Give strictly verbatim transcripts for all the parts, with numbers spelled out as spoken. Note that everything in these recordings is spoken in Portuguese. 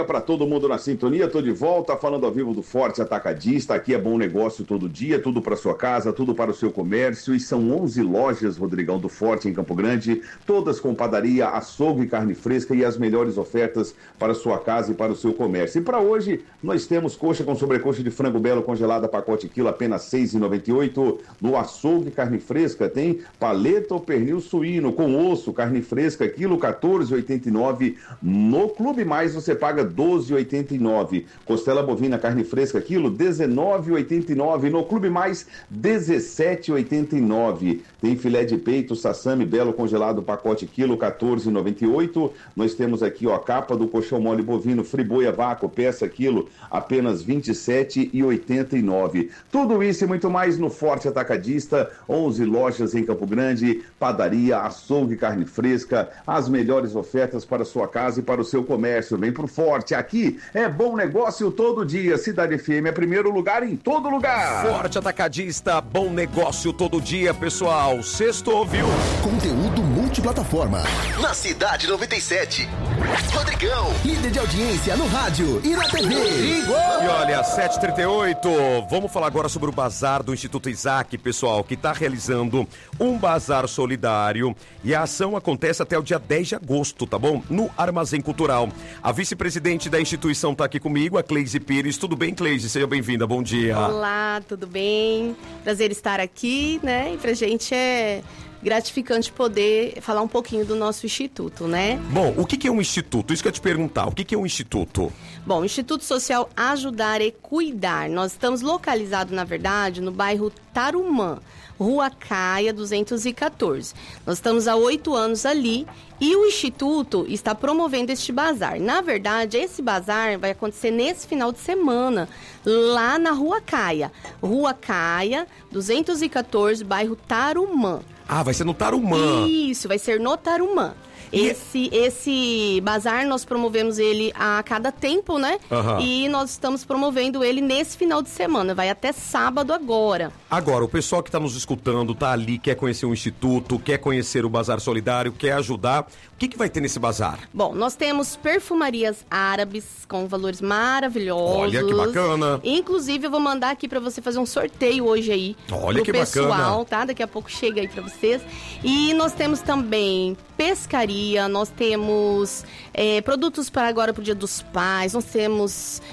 Para todo mundo na sintonia, tô de volta falando ao vivo do Forte Atacadista. Aqui é bom negócio todo dia, tudo para sua casa, tudo para o seu comércio. E são onze lojas, Rodrigão, do Forte em Campo Grande, todas com padaria, açougue e carne fresca e as melhores ofertas para a sua casa e para o seu comércio. E para hoje nós temos coxa com sobrecoxa de frango belo congelada, pacote quilo, apenas seis reais e noventa e oito centavos. No açougue carne fresca tem paleta ou pernil suíno com osso, carne fresca, quilo, quatorze reais e oitenta e nove centavos. No Clube Mais você paga doze reais e oitenta e nove centavos. Costela bovina carne fresca quilo, dezenove reais e oitenta e nove centavos. No Clube Mais, dezessete reais e oitenta e nove centavos. Tem filé de peito, sassami belo congelado, pacote quilo, quatorze reais e noventa e oito centavos. Nós temos aqui, ó, a capa do colchão mole bovino, friboi a vácuo, peça quilo, apenas vinte e sete reais e oitenta e nove centavos. Tudo isso e muito mais no Forte Atacadista, onze lojas em Campo Grande, padaria, açougue, carne fresca, as melhores ofertas para a sua casa e para o seu comércio. Vem pro Forte, aqui é bom negócio todo dia. Cidade F M é primeiro lugar em todo lugar. Forte Atacadista, bom negócio todo dia, pessoal. Sexto ouviu? Conteúdo multiplataforma. Na Cidade noventa e sete. Rodrigão. Líder de audiência no rádio e na T V. E olha, sete e trinta e oito. Vamos falar agora sobre o bazar do Instituto Isaac, pessoal, que está realizando um bazar solidário. E a ação acontece até o dia dez de agosto, tá bom? No Armazém Cultural. A vice-presidente da instituição está aqui comigo, a Cleise Pires. Tudo bem, Cleise? Seja bem-vinda, bom dia. Olá, tudo bem? Prazer estar aqui, né? E pra gente é gratificante poder falar um pouquinho do nosso instituto, né? Bom, o que que é um instituto? Isso que eu ia te perguntar, o que que é um instituto? Bom, o Instituto Social Ajudar e Cuidar. Nós estamos localizados, na verdade, no bairro Tarumã, Rua Caia duzentos e quatorze. Nós estamos há oito anos ali e o Instituto está promovendo este bazar. Na verdade, esse bazar vai acontecer nesse final de semana, lá na Rua Caia. Rua Caia, duzentos e quatorze, bairro Tarumã. Ah, vai ser no Tarumã. Isso, vai ser no Tarumã. Esse, esse bazar, nós promovemos ele a cada tempo, né? Uhum. E nós estamos promovendo ele nesse final de semana. Vai até sábado agora. Agora, o pessoal que está nos escutando, tá ali, quer conhecer o Instituto, quer conhecer o Bazar Solidário, quer ajudar. O que que vai ter nesse bazar? Bom, nós temos perfumarias árabes com valores maravilhosos. Olha, que bacana. Inclusive, eu vou mandar aqui para você fazer um sorteio hoje aí. Olha, que pessoal, bacana. Tá? Daqui a pouco chega aí para vocês. E nós temos também pescaria, nós temos é, produtos para agora pro Dia dos Pais, nós temos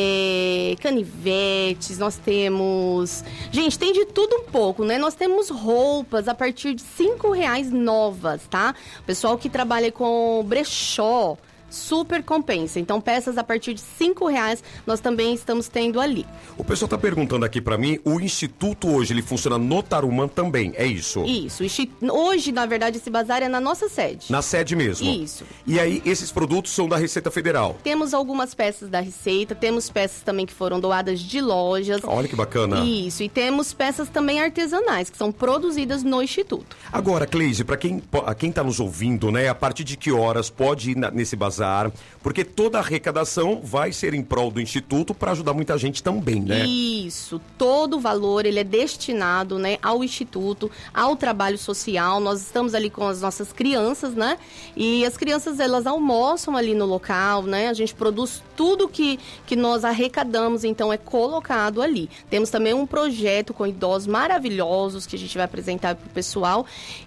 é, canivetes, nós temos... Gente, tem de tudo um pouco, né? Nós temos roupas a partir de cinco reais novas, tá? O pessoal que trabalha com brechó, super compensa. Então, peças a partir de cinco reais nós também estamos tendo ali. O pessoal está perguntando aqui para mim, o Instituto hoje, ele funciona no Tarumã também, é isso? Isso. Hoje, na verdade, esse bazar é na nossa sede. Na sede mesmo? Isso. E aí, esses produtos são da Receita Federal? Temos algumas peças da Receita, temos peças também que foram doadas de lojas. Olha que bacana. Isso. E temos peças também artesanais, que são produzidas no Instituto. Agora, Cleise, para quem quem está nos ouvindo, né, a partir de que horas pode ir na, nesse bazar? Porque toda a arrecadação vai ser em prol do Instituto para ajudar muita gente também, né? Isso, todo o valor ele é destinado, né, ao Instituto, ao trabalho social. Nós estamos ali com as nossas crianças, né? E as crianças, elas almoçam ali no local, né? A gente produz tudo que, que nós arrecadamos, então é colocado ali. Temos também um projeto com idosos maravilhosos que a gente vai apresentar para o pessoal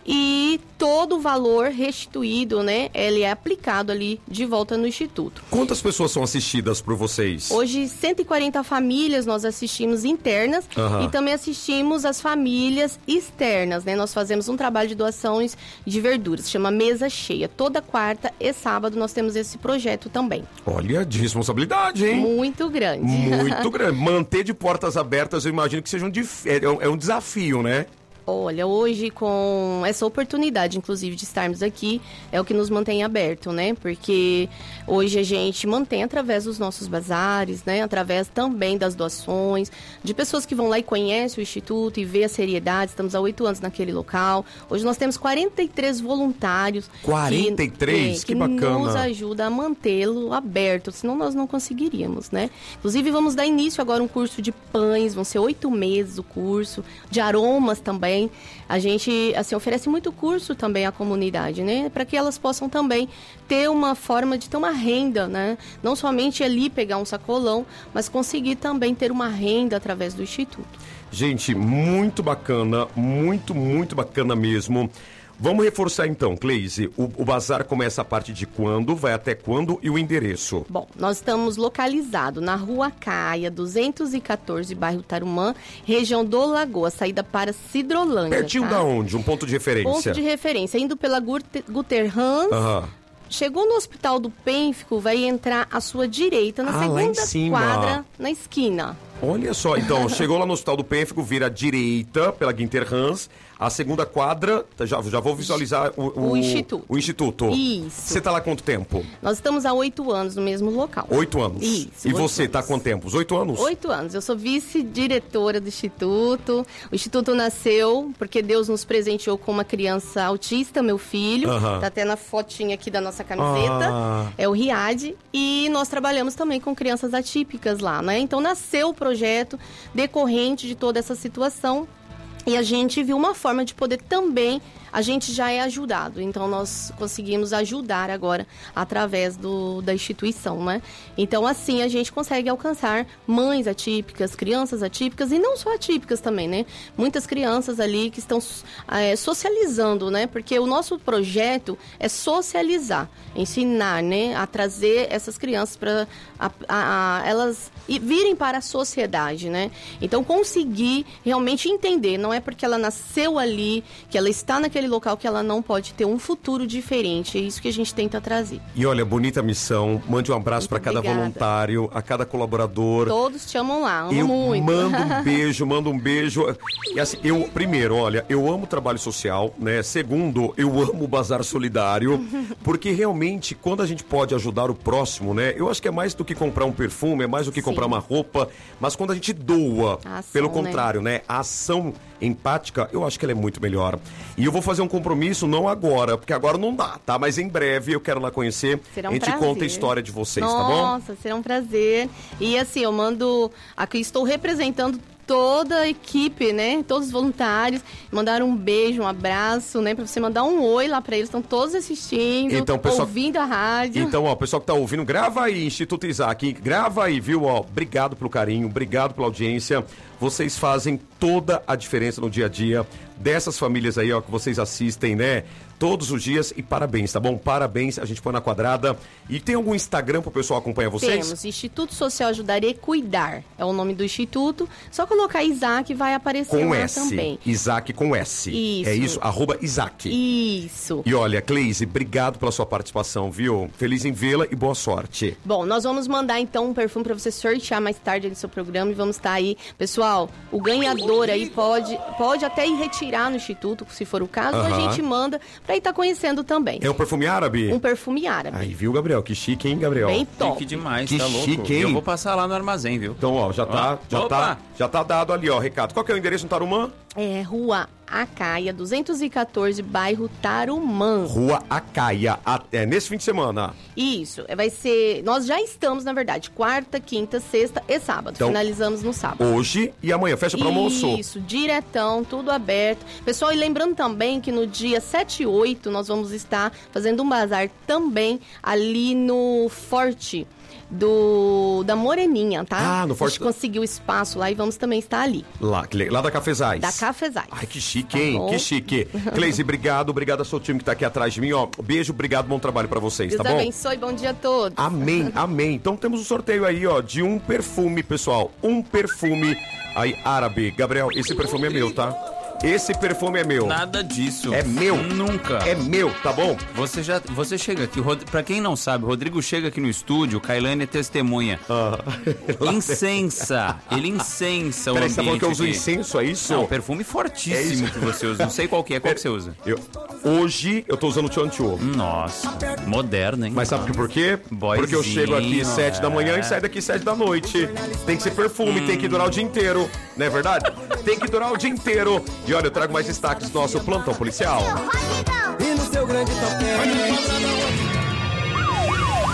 e todo o valor restituído, né, ele é aplicado ali de volta no Instituto. Quantas pessoas são assistidas por vocês? Hoje, cento e quarenta famílias nós assistimos internas uhum. e também assistimos as famílias externas, né? Nós fazemos um trabalho de doações de verduras, chama Mesa Cheia. Toda quarta e sábado nós temos esse projeto também. Olha, de responsabilidade, hein? Muito grande. Muito grande. Manter de portas abertas, eu imagino que seja um, dif... é um, é um desafio, né? Olha, hoje com essa oportunidade, inclusive, de estarmos aqui, é o que nos mantém aberto, né? Porque hoje a gente mantém através dos nossos bazares, né? Através também das doações, de pessoas que vão lá e conhecem o Instituto e vê a seriedade. Estamos há oito anos naquele local. Hoje nós temos quarenta e três voluntários. quarenta e três? Que, que, que bacana. nos ajuda a mantê-lo aberto, senão nós não conseguiríamos, né? Inclusive, vamos dar início agora a um curso de pães, vão ser oito meses o curso, de aromas também. também. A gente, assim, oferece muito curso também à comunidade, né? Para que elas possam também ter uma forma de ter uma renda, né? Não somente ali pegar um sacolão, mas conseguir também ter uma renda através do Instituto. Gente, muito bacana, muito, muito bacana mesmo. Vamos reforçar então, Cleise, o, o bazar começa a partir de quando, vai até quando e o endereço? Bom, nós estamos localizados na Rua Caia, duzentos e quatorze, bairro Tarumã, região do Lagoa, saída para Sidrolândia. Pertinho tá? da onde? Um ponto de referência? Ponto de referência, indo pela Guter, Guter Hans. Aham. Chegou no Hospital do Pênfico, vai entrar à sua direita, na Ah, lá em segunda cima. quadra, na esquina. Olha só, então, chegou lá no Hospital do Pênfico, vira à direita pela Guinter Hans, a segunda quadra, já, já vou visualizar o, o, O Instituto. O Instituto. Isso. Você tá lá há quanto tempo? Nós estamos há oito anos no mesmo local. Oito anos. Isso. E oito você tá há anos. quanto tempo? Os oito anos? Oito anos. Eu sou vice-diretora do Instituto. O Instituto nasceu porque Deus nos presenteou com uma criança autista, meu filho. Aham. Tá até na fotinha aqui da nossa camiseta. Ah. É o Riad. E nós trabalhamos também com crianças atípicas lá, né? Então nasceu o projeto decorrente de toda essa situação. E a gente viu uma forma de poder também, a gente já é ajudado, então nós conseguimos ajudar agora através do, da instituição, né? Então assim a gente consegue alcançar mães atípicas, crianças atípicas e não só atípicas também, né? Muitas crianças ali que estão é, socializando, né? Porque o nosso projeto é socializar, ensinar, né? A trazer essas crianças para elas virem para a sociedade, né? Então conseguir realmente entender, não é porque ela nasceu ali, que ela está naquele local, que ela não pode ter um futuro diferente. É isso que a gente tenta trazer. E olha, bonita missão. Mande um abraço para cada obrigada. voluntário, a cada colaborador. Todos te amam lá, amo Eu muito. mando um beijo, mando um beijo. E assim, eu, primeiro, olha, eu amo o trabalho social, né? Segundo, eu amo o Bazar Solidário, porque realmente, quando a gente pode ajudar o próximo, né? Eu acho que é mais do que comprar um perfume, é mais do que Sim. comprar uma roupa, mas quando a gente doa, A ação, pelo contrário, né? A ação empática, eu acho que ela é muito melhor. E eu vou fazer um compromisso, não agora, porque agora não dá, tá? Mas em breve eu quero lá conhecer. Será um a gente prazer. conta a história de vocês, Nossa, tá bom? Nossa, será um prazer. E assim, eu mando... Aqui estou representando toda a equipe, né? Todos os voluntários. Mandar um beijo, um abraço, né? Pra você mandar um oi lá pra eles. Estão todos assistindo, Então, pessoal... ouvindo a rádio. Então, ó, o pessoal que tá ouvindo, grava aí, Instituto Isaac, grava aí, viu? Ó, obrigado pelo carinho, obrigado pela audiência. Vocês fazem toda a diferença no dia a dia dessas famílias aí, ó, que vocês assistem, né? Todos os dias e parabéns, tá bom? Parabéns, a gente põe na quadrada. E tem algum Instagram pro pessoal acompanhar vocês? Temos, Instituto Social Ajudar e Cuidar. É o nome do instituto. Só colocar Isaac vai aparecer Com lá S. também. Isaac com S. Isso. É isso? Arroba Isaac. Isso. E olha, Cleise, obrigado pela sua participação, viu? Feliz em vê-la e boa sorte. Bom, nós vamos mandar então um perfume para você sortear mais tarde no seu programa e vamos estar aí. Pessoal, o ganhador aí pode, pode até ir retirar no instituto, se for o caso, Aham. a gente manda para ir estar conhecendo também. É um perfume árabe? Um perfume árabe. Aí, viu, Gabriel? Que chique, hein, Gabriel? Bem top. Chique demais, Que tá louco. chique, hein? Eu vou passar lá no armazém, viu? Então, ó, já tá, Ó, já opa! tá, já tá dado ali, ó, recado. Qual que é o endereço no Tarumã? É Rua Acaia, duzentos e quatorze, bairro Tarumã. Rua Acaia, até nesse fim de semana. Isso, vai ser... Nós já estamos, na verdade, quarta, quinta, sexta e sábado. Então, Finalizamos no sábado. Hoje e amanhã, fecha para almoço. Isso, diretão, tudo aberto. Pessoal, e lembrando também que no dia sete e oito nós vamos estar fazendo um bazar também ali no Forte do da Moreninha, tá? Ah, no Forte- A gente conseguiu espaço lá e vamos também estar ali. Lá, que le- lá da Cafezais. Da Cafezais. Ai, que chique, Tá hein? bom? Que chique. Cleise, obrigado, obrigado ao seu time que tá aqui atrás de mim, ó. Beijo, obrigado, bom trabalho para vocês, Deus tá bom? abençoe, bom dia a todos. Amém, amém. Então temos um sorteio aí, ó, de um perfume, pessoal. Um perfume aí árabe. Gabriel, esse perfume é meu, tá? Esse perfume é meu. Nada disso. É meu. Nunca. É meu, tá bom? Você já, você chega aqui, Rod... pra quem não sabe, o Rodrigo chega aqui no estúdio, Kailane é testemunha. Ah. Incensa. Ele incensa o Peraí, você tá falando ambiente que eu uso aqui. incenso, é isso? Não, perfume fortíssimo que você usa. Não sei qual que é, qual que você usa. Eu, hoje eu tô usando Tchantchô. Nossa, moderno, hein? Mas sabe por quê? Boyzinho, Porque eu chego aqui sete da manhã é. e saio daqui sete da noite. Tem que ser perfume, tem que durar o dia inteiro. Não é verdade? Tem que durar o dia inteiro. E olha, eu trago mais destaques do nosso plantão policial. E no seu grande toquete.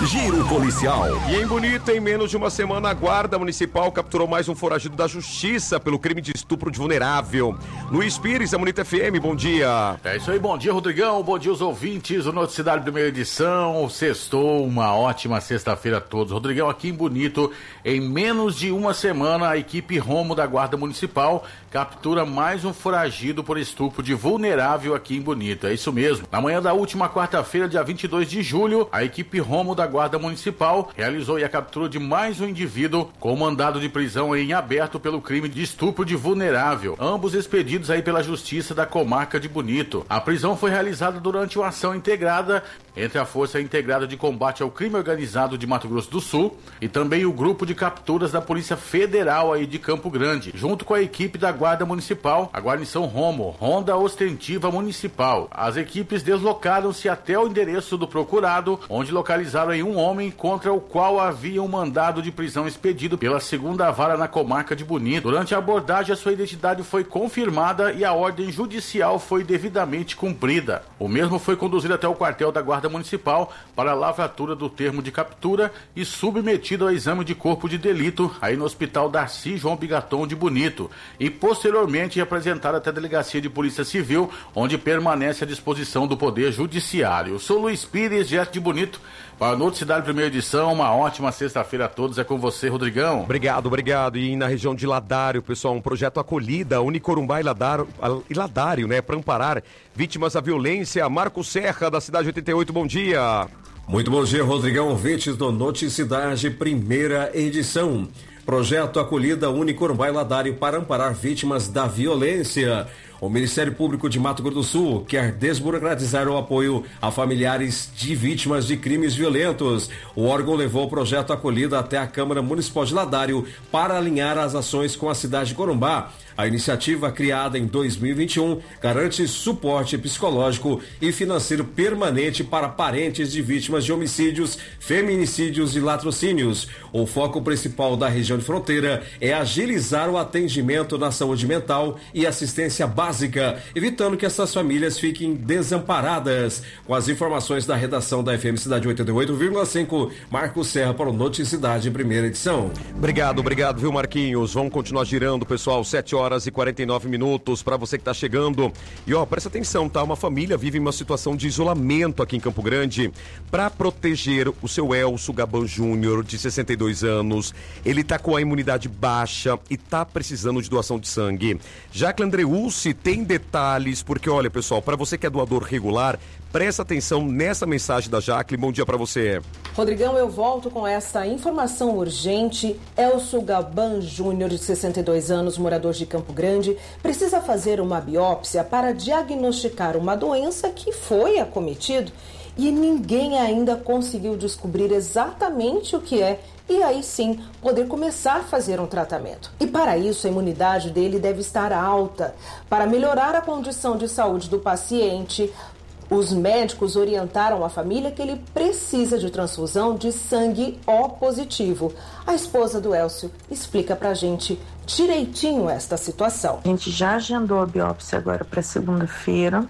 Giro policial. E em Bonito, em menos de uma semana, a Guarda Municipal capturou mais um foragido da Justiça pelo crime de estupro de vulnerável. Luiz Pires, da Bonito F M, bom dia. É isso aí, bom dia, Rodrigão, bom dia os ouvintes, o Noticidade Primeira Edição, sextou, uma ótima sexta-feira a todos. Rodrigão, aqui em Bonito, em menos de uma semana, a equipe Romo da Guarda Municipal captura mais um foragido por estupro de vulnerável aqui em Bonito. É isso mesmo. Na manhã da última quarta-feira, dia vinte e dois de julho, a equipe Romo da Guarda Municipal realizou a captura de mais um indivíduo com mandado de prisão em aberto pelo crime de estupro de vulnerável, ambos expedidos aí pela Justiça da Comarca de Bonito. A prisão foi realizada durante uma ação integrada entre a Força Integrada de Combate ao Crime Organizado de Mato Grosso do Sul e também o Grupo de Capturas da Polícia Federal aí de Campo Grande, junto com a equipe da Guarda Municipal, a Guarnição Romo, Ronda Ostensiva Municipal. As equipes deslocaram-se até o endereço do procurado, onde localizaram aí um homem contra o qual havia um mandado de prisão expedido pela segunda vara na Comarca de Bonito. Durante a abordagem, a sua identidade foi confirmada e a ordem judicial foi devidamente cumprida. O mesmo foi conduzido até o quartel da Guarda Municipal para a lavratura do termo de captura e submetido ao exame de corpo de delito aí no Hospital Darcy João Bigaton de Bonito e posteriormente apresentado até a Delegacia de Polícia Civil, onde permanece à disposição do Poder Judiciário. Sou Luiz Pires, direto de Bonito, para a Noticidade Primeira Edição. Uma ótima sexta-feira a todos. É com você, Rodrigão. Obrigado, obrigado. E na região de Ladário, pessoal, um projeto Acolhida, Unicorumbá e Ladário, e Ladário, né, para amparar vítimas da violência. Marco Serra, da Cidade oitenta e oito, bom dia. Muito bom dia, Rodrigão, ouvintes do Noticidade Primeira Edição. Projeto Acolhida Unicorumbá e Ladário para amparar vítimas da violência. O Ministério Público de Mato Grosso do Sul quer desburocratizar o apoio a familiares de vítimas de crimes violentos. O órgão levou o projeto Acolhida até a Câmara Municipal de Ladário para alinhar as ações com a cidade de Corumbá. A iniciativa, criada em dois mil e vinte e um, garante suporte psicológico e financeiro permanente para parentes de vítimas de homicídios, feminicídios e latrocínios. O foco principal da região de fronteira é agilizar o atendimento na saúde mental e assistência básica, evitando que essas famílias fiquem desamparadas. Com as informações da redação da F M Cidade oitenta e oito vírgula cinco, Marcos Serra para o Noticidade Primeira Edição. Obrigado, obrigado, viu, Marquinhos? Vamos continuar girando, pessoal, sete horas e quarenta e nove minutos para você que está chegando. E ó, presta atenção, tá? Uma família vive uma situação de isolamento aqui em Campo Grande. Para proteger o seu Elcio Gaban Júnior, de sessenta e dois anos, ele tá com a imunidade baixa e tá precisando de doação de sangue. Jacqueline Andreucci tem detalhes, porque olha, pessoal, para você que é doador regular, presta atenção nessa mensagem da Jacqueline. Bom dia para você. Rodrigão, eu volto com esta informação urgente. Elcio Gaban Júnior, de sessenta e dois anos, morador de Campo Grande, precisa fazer uma biópsia para diagnosticar uma doença que foi acometido e ninguém ainda conseguiu descobrir exatamente o que é e aí sim poder começar a fazer um tratamento. E para isso a imunidade dele deve estar alta. Para melhorar a condição de saúde do paciente, os médicos orientaram a família que ele precisa de transfusão de sangue O positivo. A esposa do Elcio explica pra gente direitinho esta situação. A gente já agendou a biópsia agora para segunda-feira,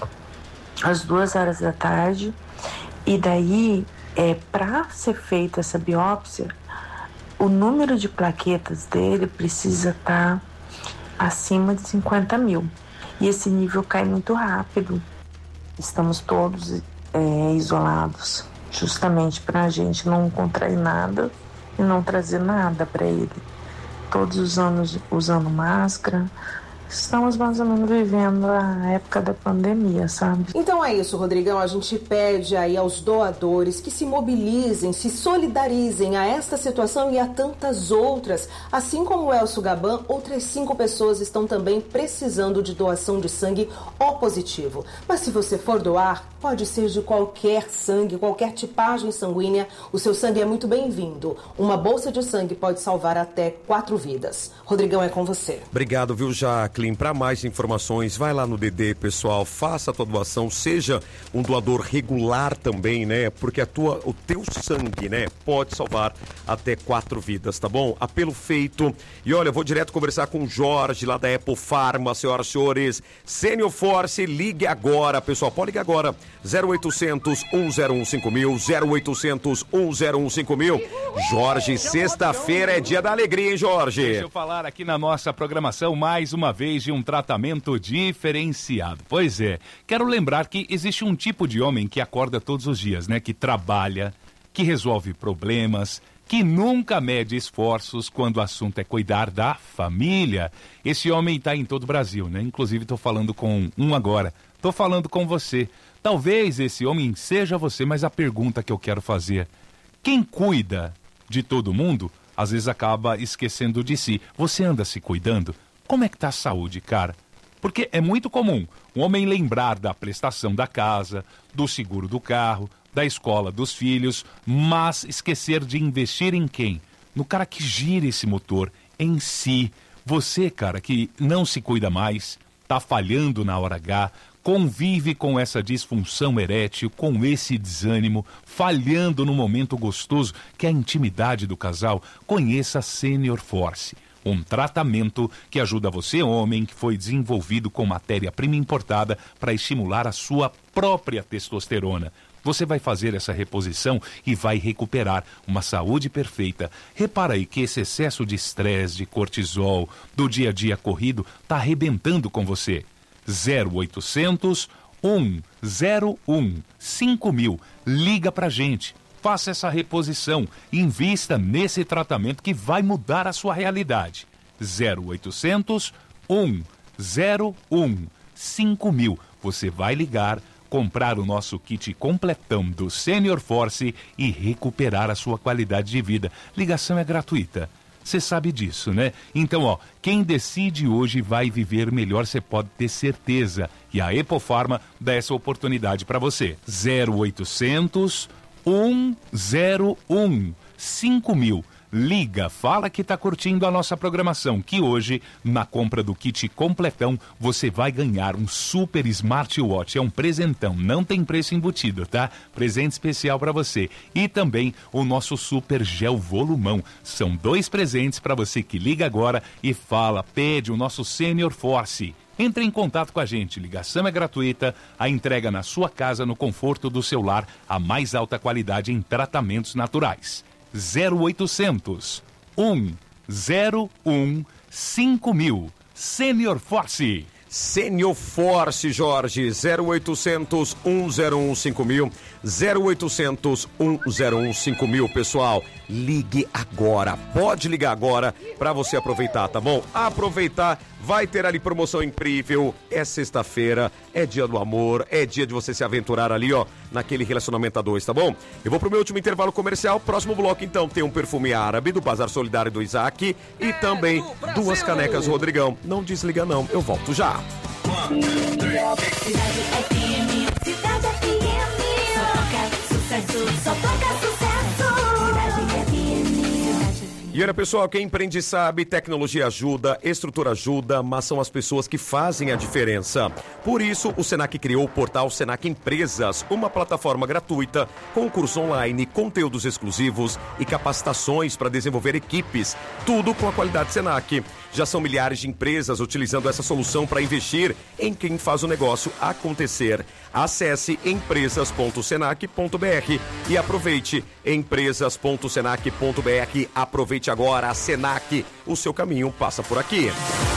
às duas horas da tarde. E daí, é, para ser feita essa biópsia, o número de plaquetas dele precisa estar acima de cinquenta mil. E esse nível cai muito rápido. Estamos todos é, isolados, justamente para a gente não contrair nada e não trazer nada para ele. Todos os anos usando máscara. Estamos mais ou menos vivendo a época da pandemia, sabe? Então é isso, Rodrigão. A gente pede aí aos doadores que se mobilizem, se solidarizem a esta situação e a tantas outras. Assim como o Elcio Gaban, outras cinco pessoas estão também precisando de doação de sangue O positivo. Mas se você for doar, pode ser de qualquer sangue, qualquer tipagem sanguínea. O seu sangue é muito bem-vindo. Uma bolsa de sangue pode salvar até quatro vidas. Rodrigão, é com você. Obrigado, viu, Jacqueline? Para mais informações, vai lá no D D, pessoal, faça a tua doação, seja um doador regular também, né? Porque a tua, o teu sangue, né, pode salvar até quatro vidas, tá bom? Apelo feito. E olha, eu vou direto conversar com o Jorge, lá da Apple Pharma, senhoras e senhores. Senior Force, ligue agora, pessoal, pode ligar agora. zero oitocentos, um zero um cinco mil, zero oitocentos, um zero um cinco mil. Jorge, sexta-feira é dia da alegria, hein, Jorge? Deixa eu falar aqui na nossa programação mais uma vez de um tratamento diferenciado. Pois é, quero lembrar que existe um tipo de homem que acorda todos os dias, né? Que trabalha, que resolve problemas, que nunca mede esforços quando o assunto é cuidar da família. Esse homem está em todo o Brasil, né? Inclusive estou falando com um agora. Estou falando com você. Talvez esse homem seja você, mas a pergunta que eu quero fazer: quem cuida de todo mundo, às vezes acaba esquecendo de si. Você anda se cuidando? Como é que tá a saúde, cara? Porque é muito comum um homem lembrar da prestação da casa, do seguro do carro, da escola dos filhos, mas esquecer de investir em quem? No cara que gira esse motor, em si. Você, cara, que não se cuida mais, tá falhando na hora H, convive com essa disfunção erétil, com esse desânimo, falhando no momento gostoso que é a intimidade do casal, conheça a Senior Force. Um tratamento que ajuda você, homem, que foi desenvolvido com matéria-prima importada para estimular a sua própria testosterona. Você vai fazer essa reposição e vai recuperar uma saúde perfeita. Repara aí que esse excesso de estresse, de cortisol, do dia a dia corrido, está arrebentando com você. zero oitocentos, um zero um, cinco mil. Liga pra gente. Faça essa reposição. Invista nesse tratamento que vai mudar a sua realidade. zero oitocentos, um zero um, cinco mil. Você vai ligar, comprar o nosso kit completão do Senior Force e recuperar a sua qualidade de vida. Ligação é gratuita. Você sabe disso, né? Então, ó, quem decide hoje vai viver melhor, você pode ter certeza. E a Epofarma dá essa oportunidade para você. zero oitocentos, um zero um, cinco mil. Liga, fala que tá curtindo a nossa programação, que hoje, na compra do kit completão, você vai ganhar um super smartwatch. É um presentão, não tem preço embutido, tá? Presente especial para você. E também o nosso super gel volumão. São dois presentes para você que liga agora e fala, pede o nosso Senior Force. Entre em contato com a gente, ligação é gratuita, a entrega na sua casa, no conforto do seu lar, a mais alta qualidade em tratamentos naturais. zero oitocentos, um zero um, cinco mil. Senior Force. Senior Force, Jorge, zero oitocentos, um zero um, cinco mil, zero oitocentos, um zero um, cinco mil, pessoal, ligue agora, pode ligar agora para você aproveitar, tá bom? Aproveitar, vai ter ali promoção incrível, é sexta-feira, é dia do amor, é dia de você se aventurar ali, ó, naquele relacionamento a dois, tá bom? Eu vou pro meu último intervalo comercial, próximo bloco então tem um perfume árabe do Bazar Solidário do Isaac e também duas canecas Rodrigão. Não desliga não, eu volto já. E olha, pessoal, quem empreende sabe, tecnologia ajuda, estrutura ajuda, mas são as pessoas que fazem a diferença. Por isso, o Senac criou o portal Senac Empresas, uma plataforma gratuita com curso online, conteúdos exclusivos e capacitações para desenvolver equipes. Tudo com a qualidade Senac. Já são milhares de empresas utilizando essa solução para investir em quem faz o negócio acontecer. Acesse empresas ponto senac ponto br e aproveite empresas ponto senac ponto br. Aproveite agora a Senac. O seu caminho passa por aqui.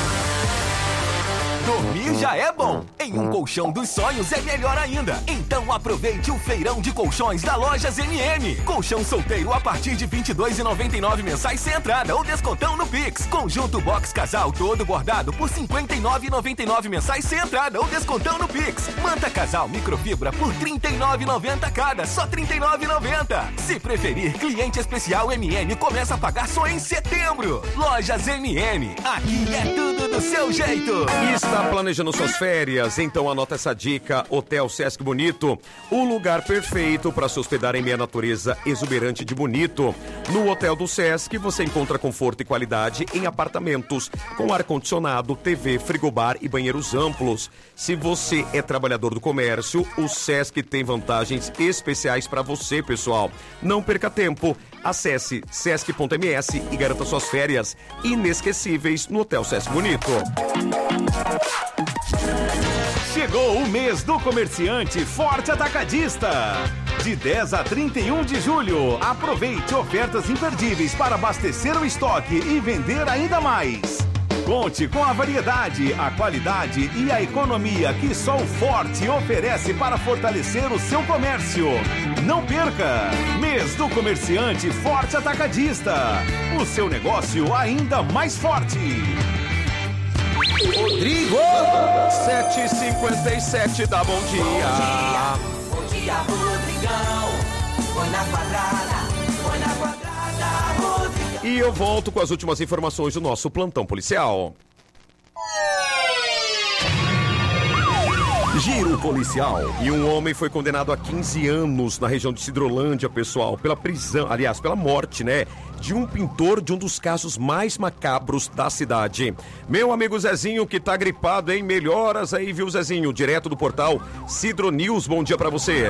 Dormir já é bom. Em um colchão dos sonhos é melhor ainda. Então aproveite o feirão de colchões da Lojas M M. Colchão solteiro a partir de vinte e dois reais e noventa e nove mensais sem entrada ou descontão no Pix. Conjunto box casal todo bordado por cinquenta e nove reais e noventa e nove mensais sem entrada ou descontão no Pix. Manta casal microfibra por trinta e nove reais e noventa centavos cada, só trinta e nove reais e noventa centavos. Se preferir, cliente especial M M começa a pagar só em setembro. Lojas M M, aqui é tudo do seu jeito. Está planejando suas férias? Então anota essa dica. Hotel Sesc Bonito, o lugar perfeito para se hospedar em meia natureza exuberante de Bonito. No Hotel do Sesc você encontra conforto e qualidade em apartamentos com ar-condicionado, T V, frigobar e banheiros amplos. Se você é trabalhador do comércio, o Sesc tem vantagens especiais para você, pessoal. Não perca tempo. Acesse sesc ponto m s e garanta suas férias inesquecíveis no Hotel Sesc Bonito. Chegou o mês do comerciante Forte Atacadista. De dez a trinta e um de julho, aproveite ofertas imperdíveis para abastecer o estoque e vender ainda mais. Conte com a variedade, a qualidade e a economia que só o Forte oferece para fortalecer o seu comércio. Não perca! Mês do comerciante Forte Atacadista. O seu negócio ainda mais forte. Rodrigo! sete e cinquenta e sete, dá bom dia. Bom dia, bom dia, Rodrigão. Põe na quadrada, põe na quadrada, Rodrigão. E eu volto com as últimas informações do nosso plantão policial. Giro policial. E um homem foi condenado a quinze anos na região de Sidrolândia, pessoal, pela prisão, aliás, pela morte, né? De um pintor de um dos casos mais macabros da cidade. Meu amigo Zezinho, que tá gripado, hein? Melhoras aí, viu, Zezinho? Direto do portal Cidro News, bom dia pra você.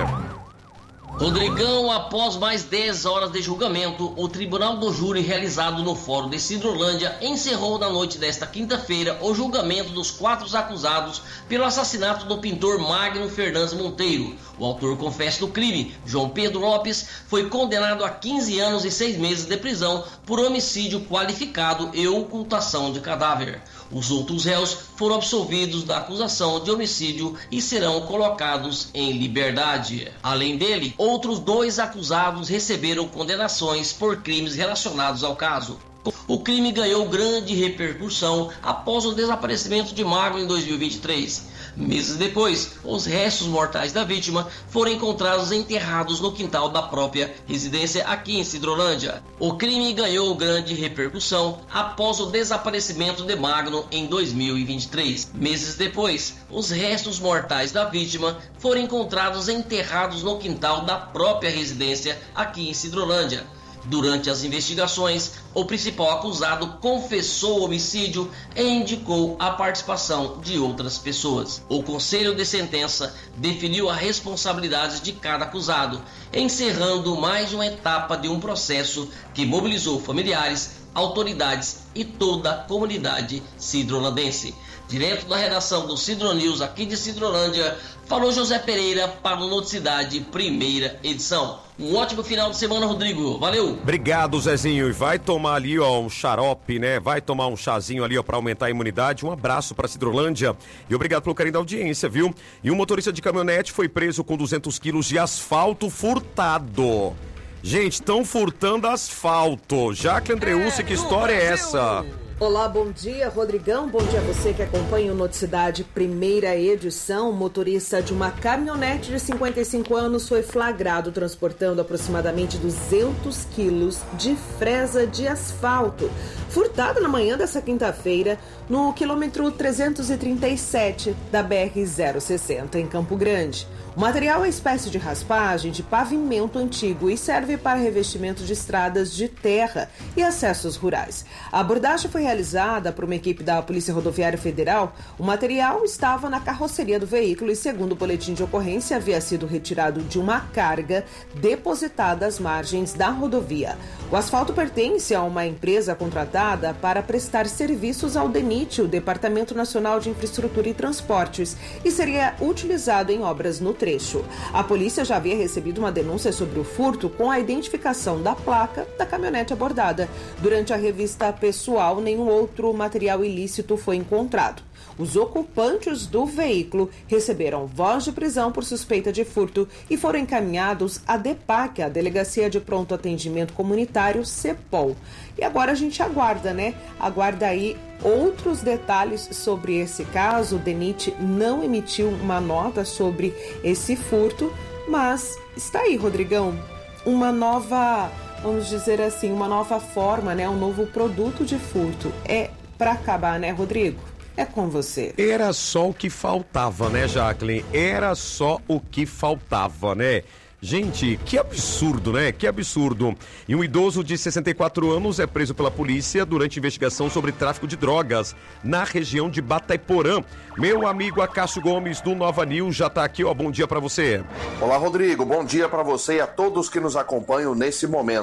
Rodrigão, após mais dez horas de julgamento, o Tribunal do Júri realizado no Fórum de Sidrolândia encerrou na noite desta quinta-feira o julgamento dos quatro acusados pelo assassinato do pintor Magno Fernandes Monteiro. O autor confesso do crime, João Pedro Lopes, foi condenado a quinze anos e seis meses de prisão por homicídio qualificado e ocultação de cadáver. Os outros réus foram absolvidos da acusação de homicídio e serão colocados em liberdade. Além dele, outros dois acusados receberam condenações por crimes relacionados ao caso. O crime ganhou grande repercussão após o desaparecimento de Magno em dois mil e vinte e três. Meses depois, os restos mortais da vítima foram encontrados enterrados no quintal da própria residência aqui em Sidrolândia. O crime ganhou grande repercussão após o desaparecimento de Magno em dois mil e vinte e três. Meses depois, os restos mortais da vítima foram encontrados enterrados no quintal da própria residência aqui em Sidrolândia. Durante as investigações, o principal acusado confessou o homicídio e indicou a participação de outras pessoas. O Conselho de Sentença definiu as responsabilidades de cada acusado, encerrando mais uma etapa de um processo que mobilizou familiares, autoridades e toda a comunidade sidrolandense. Direto da redação do Cidro News aqui de Sidrolândia, falou José Pereira para o Noticidade, primeira edição. Um ótimo final de semana, Rodrigo. Valeu. Obrigado, Zezinho. E vai tomar ali, ó, um xarope, né? Vai tomar um chazinho ali, ó, pra aumentar a imunidade. Um abraço pra Sidrolândia. E obrigado pelo carinho da audiência, viu? E um motorista de caminhonete foi preso com duzentos quilos de asfalto furtado. Gente, estão furtando asfalto. Jaque Andreucci, que história é essa? Olá, bom dia, Rodrigão. Bom dia a você que acompanha o Noticidade, primeira edição. O motorista de uma caminhonete de cinquenta e cinco anos foi flagrado transportando aproximadamente duzentos quilos de fresa de asfalto, furtado na manhã dessa quinta-feira no quilômetro trezentos e trinta e sete da B R zero sessenta, em Campo Grande. O material é espécie de raspagem de pavimento antigo e serve para revestimento de estradas de terra e acessos rurais. A abordagem foi realizada por uma equipe da Polícia Rodoviária Federal. O material estava na carroceria do veículo e, segundo o boletim de ocorrência, havia sido retirado de uma carga depositada às margens da rodovia. O asfalto pertence a uma empresa contratada para prestar serviços ao DENIT, o Departamento Nacional de Infraestrutura e Transportes, e seria utilizado em obras no trecho. A polícia já havia recebido uma denúncia sobre o furto com a identificação da placa da caminhonete abordada. Durante a revista pessoal, nenhum outro material ilícito foi encontrado. Os ocupantes do veículo receberam voz de prisão por suspeita de furto e foram encaminhados à DEPAC, a Delegacia de Pronto Atendimento Comunitário, CEPOL. E agora a gente aguarda, né? Aguarda aí outros detalhes sobre esse caso. O DENIT não emitiu uma nota sobre esse furto, mas está aí, Rodrigão, uma nova, vamos dizer assim, uma nova forma, né? Um novo produto de furto. É para acabar, né, Rodrigo? É com você. Era só o que faltava, né, Jacqueline? Era só o que faltava, né? Gente, que absurdo, né? Que absurdo. E um idoso de sessenta e quatro anos é preso pela polícia durante investigação sobre tráfico de drogas na região de Batayporã. Meu amigo Acácio Gomes do Nova News já tá aqui, ó. Bom dia pra você. Olá, Rodrigo. Bom dia pra você e a todos que nos acompanham nesse momento.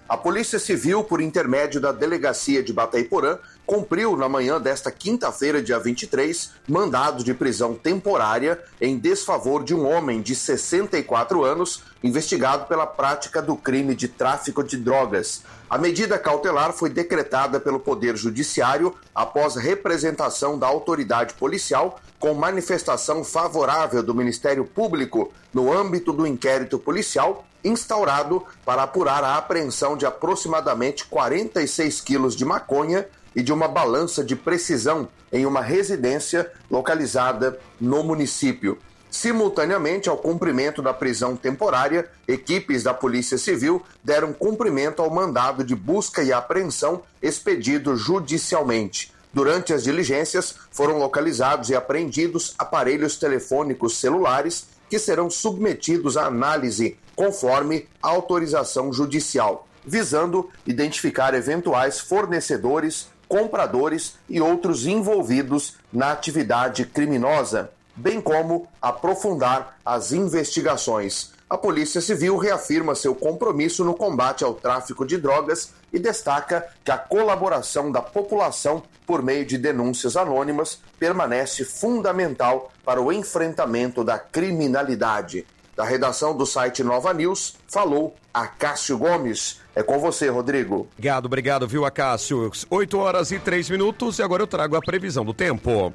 A Polícia Civil, por intermédio da Delegacia de Batayporã, cumpriu na manhã desta quinta-feira, dia vinte e três, mandado de prisão temporária em desfavor de um homem de sessenta e quatro anos, investigado pela prática do crime de tráfico de drogas. A medida cautelar foi decretada pelo Poder Judiciário após representação da autoridade policial com manifestação favorável do Ministério Público no âmbito do inquérito policial instaurado para apurar a apreensão de aproximadamente quarenta e seis quilos de maconha e de uma balança de precisão em uma residência localizada no município. Simultaneamente ao cumprimento da prisão temporária, equipes da Polícia Civil deram cumprimento ao mandado de busca e apreensão expedido judicialmente. Durante as diligências, foram localizados e apreendidos aparelhos telefônicos celulares que serão submetidos à análise conforme a autorização judicial, visando identificar eventuais fornecedores, compradores e outros envolvidos na atividade criminosa, bem como aprofundar as investigações. A Polícia Civil reafirma seu compromisso no combate ao tráfico de drogas e destaca que a colaboração da população por meio de denúncias anônimas permanece fundamental para o enfrentamento da criminalidade. Da redação do site Nova News, falou Acácio Gomes. É com você, Rodrigo. Obrigado, obrigado, viu, Acácio? oito horas e três minutos e agora eu trago a previsão do tempo.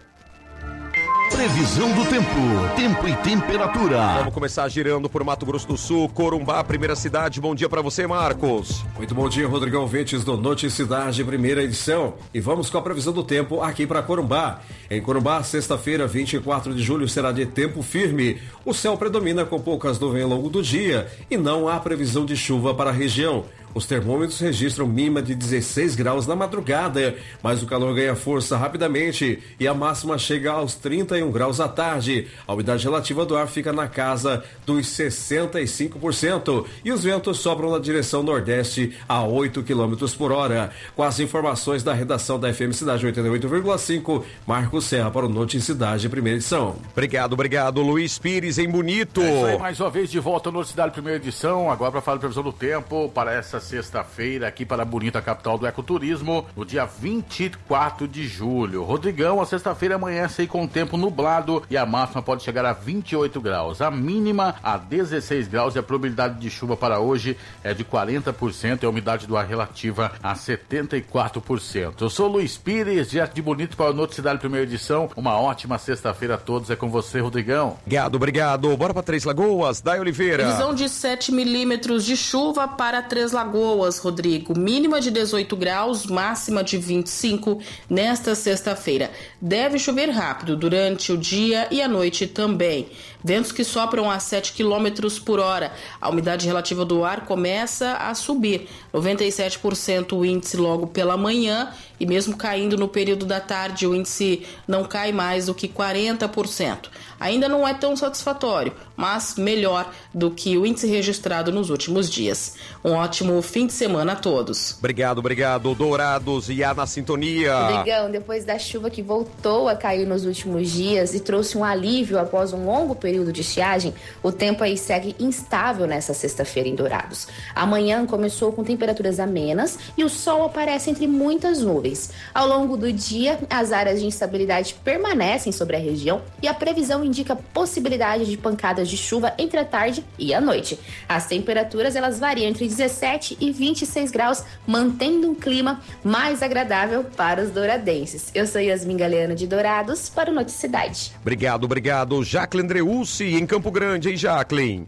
Previsão do tempo, tempo e temperatura. Vamos começar girando por Mato Grosso do Sul, Corumbá, primeira cidade. Bom dia pra você, Marcos. Muito bom dia, Rodrigão, ouvintes do Noticidade, primeira edição. E vamos com a previsão do tempo aqui para Corumbá. Em Corumbá, sexta-feira, vinte e quatro de julho, será de tempo firme. O céu predomina com poucas nuvens ao longo do dia e não há previsão de chuva para a região. Os termômetros registram mínima de dezesseis graus na madrugada, mas o calor ganha força rapidamente e a máxima chega aos trinta e um graus à tarde. A umidade relativa do ar fica na casa dos sessenta e cinco por cento e os ventos sopram na direção nordeste a oito quilômetros por hora. Com as informações da redação da F M Cidade oitenta e oito vírgula cinco, Marcos Serra para o Noticidade, primeira edição. Obrigado, obrigado, Luiz Pires em Bonito. É isso aí, mais uma vez de volta ao Noticidade, primeira edição, agora para falar da previsão do tempo para essa sexta-feira aqui para a bonita capital do ecoturismo, no dia vinte e quatro de julho. Rodrigão, a sexta-feira amanhece aí com o tempo nublado e a máxima pode chegar a vinte e oito graus, a mínima a dezesseis graus e a probabilidade de chuva para hoje é de quarenta por cento e a umidade do ar relativa a setenta e quatro por cento. Eu sou Luiz Pires, direto de Bonito para o Noticidade primeira edição. Uma ótima sexta-feira a todos, é com você, Rodrigão. Obrigado, obrigado. Bora para Três Lagoas, Day Oliveira. Previsão de sete milímetros de chuva para Três Lagoas. Lagoas, Rodrigo, mínima de dezoito graus, máxima de vinte e cinco nesta sexta-feira. Deve chover rápido durante o dia e a noite também. Ventos que sopram a sete quilômetros por hora. A umidade relativa do ar começa a subir. noventa e sete por cento o índice logo pela manhã e mesmo caindo no período da tarde, o índice não cai mais do que quarenta por cento. Ainda não é tão satisfatório, mas melhor do que o índice registrado nos últimos dias. Um ótimo fim de semana a todos. Obrigado, obrigado. Dourados e a na sintonia. Rodrigão, depois da chuva que voltou a cair nos últimos dias e trouxe um alívio após um longo período de estiagem, o tempo aí segue instável nessa sexta-feira em Dourados. Amanhã começou com temperaturas amenas e o sol aparece entre muitas nuvens. Ao longo do dia, as áreas de instabilidade permanecem sobre a região e a previsão indica possibilidade de pancadas de chuva entre a tarde e a noite. As temperaturas elas variam entre dezessete e vinte e seis graus, mantendo um clima mais agradável para os douradenses. Eu sou Yasmin Galeano de Dourados para o Noticidade. Obrigado, obrigado. Jacqueline Dreucci em Campo Grande, hein, Jacqueline?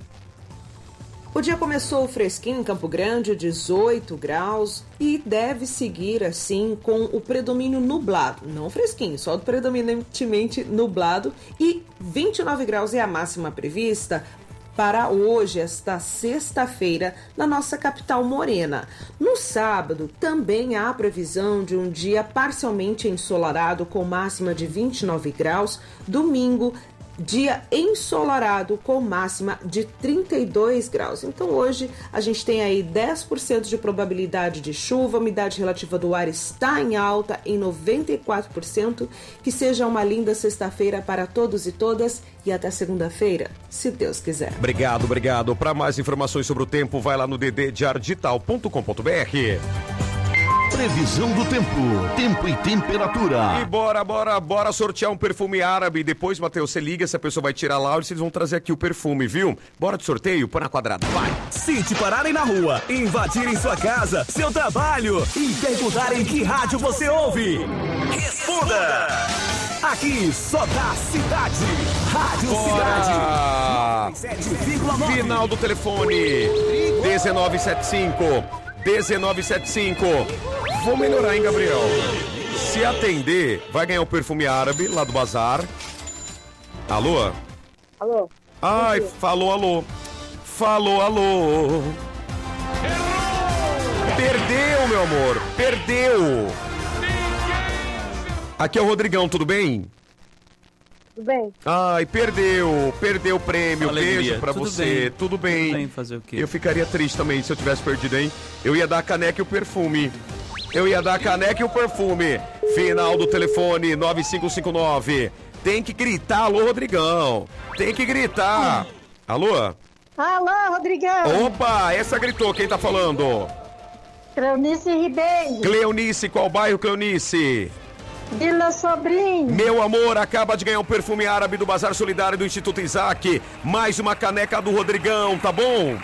O dia começou fresquinho em Campo Grande, dezoito graus, e deve seguir assim com o predomínio nublado. Não fresquinho, só predominantemente nublado. E vinte e nove graus é a máxima prevista para hoje, esta sexta-feira, na nossa capital morena. No sábado, também há previsão de um dia parcialmente ensolarado com máxima de vinte e nove graus. Domingo, dia ensolarado com máxima de trinta e dois graus. Então hoje a gente tem aí dez por cento de probabilidade de chuva, a umidade relativa do ar está em alta em noventa e quatro por cento. Que seja uma linda sexta-feira para todos e todas e até segunda-feira, se Deus quiser. Obrigado, obrigado. Para mais informações sobre o tempo, vai lá no d d diário digital ponto com ponto b r. Previsão do tempo, tempo e temperatura. E bora, bora, bora sortear um perfume árabe. Depois, Matheus, você liga se a pessoa vai tirar lá e vocês vão trazer aqui o perfume, viu? Bora de sorteio, põe na quadrada, vai. Se te pararem na rua, invadirem sua casa, seu trabalho e perguntarem que rádio você ouve, responda! Aqui só dá cidade. Rádio Bora. Cidade. noventa e sete vírgula nove. Final do telefone dezenove setenta e cinco. dezenove setenta e cinco. Vou melhorar, hein, Gabriel? Se atender, vai ganhar o perfume árabe lá do bazar. Alô? Alô? Ai, falou, alô. Falou, alô. Perdeu, meu amor. Perdeu. Aqui é o Rodrigão, tudo bem? Tudo bem? Ai, perdeu. Perdeu o prêmio. Alegria. Beijo pra Tudo você. bem. Tudo bem. Tudo bem, fazer o quê? Eu ficaria triste também se eu tivesse perdido, hein? Eu ia dar a caneca e o perfume. Eu ia dar a caneca e o perfume. Final do telefone nove cinco cinco nove. Tem que gritar, alô, Rodrigão. Tem que gritar. Alô? Alô, Rodrigão. Opa, essa gritou. Quem tá falando? Cleonice Ribeiro. Cleonice, qual bairro, Cleonice? Vila Sobrinho. Meu amor, acaba de ganhar um perfume árabe do Bazar Solidário do Instituto Isaac. Mais uma caneca do Rodrigão, tá bom?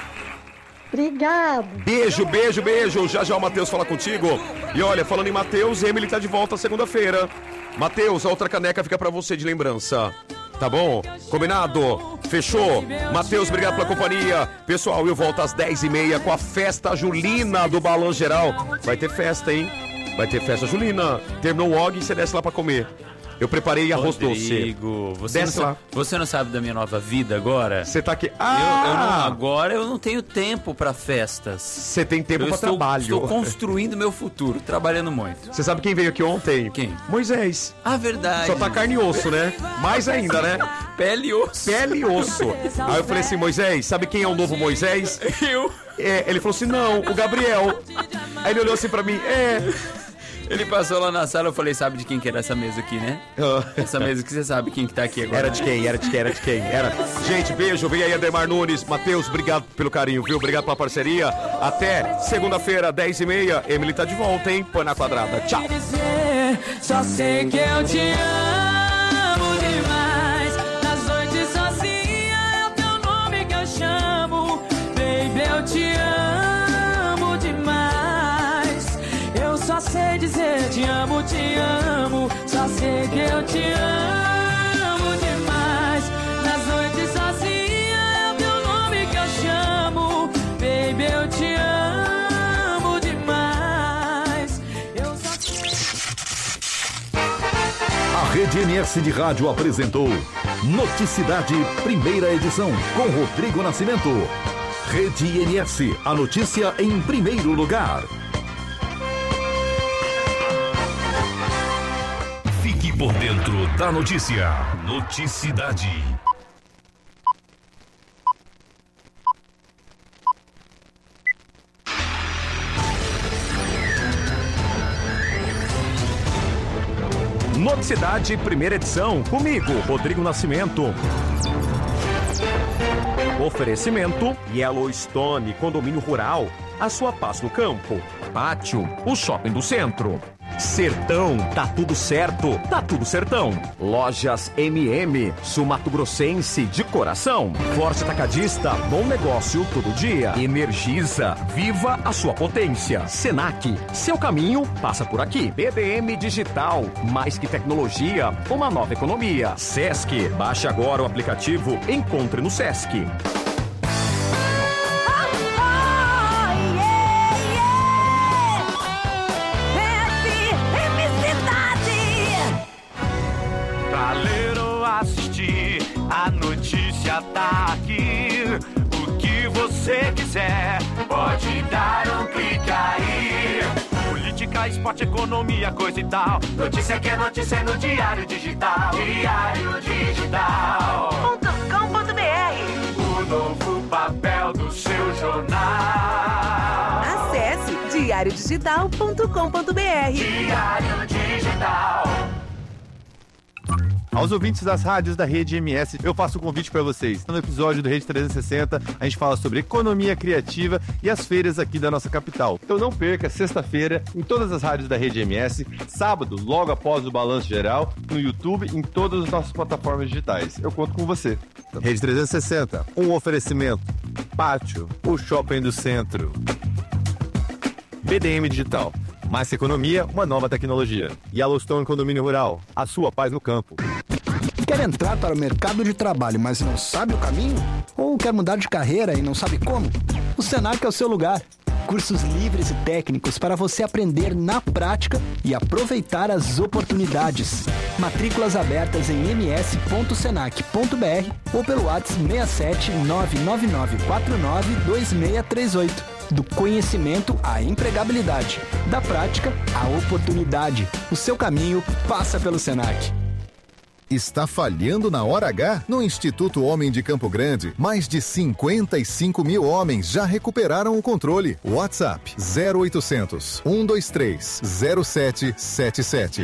Obrigado. Beijo, beijo, beijo. Já já o Matheus fala contigo. E olha, falando em Matheus, Emily tá de volta segunda-feira. Matheus, a outra caneca fica pra você de lembrança. Tá bom? Combinado? Fechou? Matheus, obrigado pela companhia. Pessoal, eu volto às dez e meia com a festa julina do Balão Geral. Vai ter festa, hein? Vai ter festa julina. Terminou o Og e você desce lá pra comer. Eu preparei arroz Rodrigo, doce. Você Desce não, lá. sabe, você não sabe da minha nova vida agora? Você tá aqui. Eu, eu Ah! não, agora eu não tenho tempo pra festas. Você tem tempo eu pra estou, trabalho. Estou construindo meu futuro, trabalhando muito. Você sabe quem veio aqui ontem? Quem? Moisés. Ah, verdade. Só tá carne e osso, né? Mais ainda, né? Pele e osso. Pele e osso. Aí eu falei assim, Moisés, sabe quem é o novo Moisés? Eu. É, ele falou assim, não, o Gabriel. Aí ele olhou assim pra mim, é... Ele passou lá na sala, eu falei, sabe de quem que era essa mesa aqui, né? Essa mesa que você sabe quem que tá aqui agora. Era de quem, era de quem, era de quem, era. Gente, beijo, vem aí Ademar Nunes. Matheus, obrigado pelo carinho, viu? Obrigado pela parceria. Até segunda-feira, dez e meia. Emily tá de volta, hein? Põe na quadrada. Tchau. Só sei que eu te amo demais. Nas noites sozinha é o teu nome que eu chamo. Baby, eu te amo demais. Eu só sei dizer te amo, te amo. Só sei que eu te amo demais. Nas noites sozinha é o teu nome que eu chamo. Baby, eu te amo demais. Eu só... A Rede N S de Rádio apresentou Noticidade, primeira edição, com Rodrigo Nascimento. Rede N S, a notícia em primeiro lugar. Fique por dentro da notícia. Noticidade. Noticidade, primeira edição, comigo, Rodrigo Nascimento. Oferecimento Yellowstone, condomínio rural, a sua paz no campo. Pátio, o shopping do centro. Sertão, tá tudo certo, tá tudo sertão. Lojas M M, Sul Mato Grossense de coração. Forte Atacadista, bom negócio todo dia. Energisa, viva a sua potência. Senac, seu caminho passa por aqui. B D M Digital, mais que tecnologia, uma nova economia. Sesc, baixe agora o aplicativo Encontre no Sesc. A notícia tá aqui. O que você quiser, pode dar um clique aí. Política política, esporte, economia, coisa e tal. Notícia que é notícia no Diário Digital. Diário Digital. O novo papel do seu jornal. Acesse diário digital ponto com ponto br. Diário Digital. Aos ouvintes das rádios da Rede M S, eu faço um convite para vocês. No episódio do Rede trezentos e sessenta, a gente fala sobre economia criativa e as feiras aqui da nossa capital. Então não perca, sexta-feira, em todas as rádios da Rede M S, sábado, logo após o Balanço Geral, no YouTube, em todas as nossas plataformas digitais. Eu conto com você. Rede trezentos e sessenta, um oferecimento. Pátio, o shopping do centro. B D M Digital. Mais economia, uma nova tecnologia. Yellowstone Condomínio Rural, a sua paz no campo. Quer entrar para o mercado de trabalho, mas não sabe o caminho? Ou quer mudar de carreira e não sabe como? O Senac é o seu lugar. Cursos livres e técnicos para você aprender na prática e aproveitar as oportunidades. Matrículas abertas em m s ponto senac ponto b r ou pelo WhatsApp seis sete nove nove nove quatro nove dois seis três oito. Do conhecimento à empregabilidade, da prática à oportunidade. O seu caminho passa pelo Senac. Está falhando na hora H? No Instituto Homem de Campo Grande, mais de cinquenta e cinco mil homens já recuperaram o controle. WhatsApp zero oitocentos, um dois três, zero sete sete sete.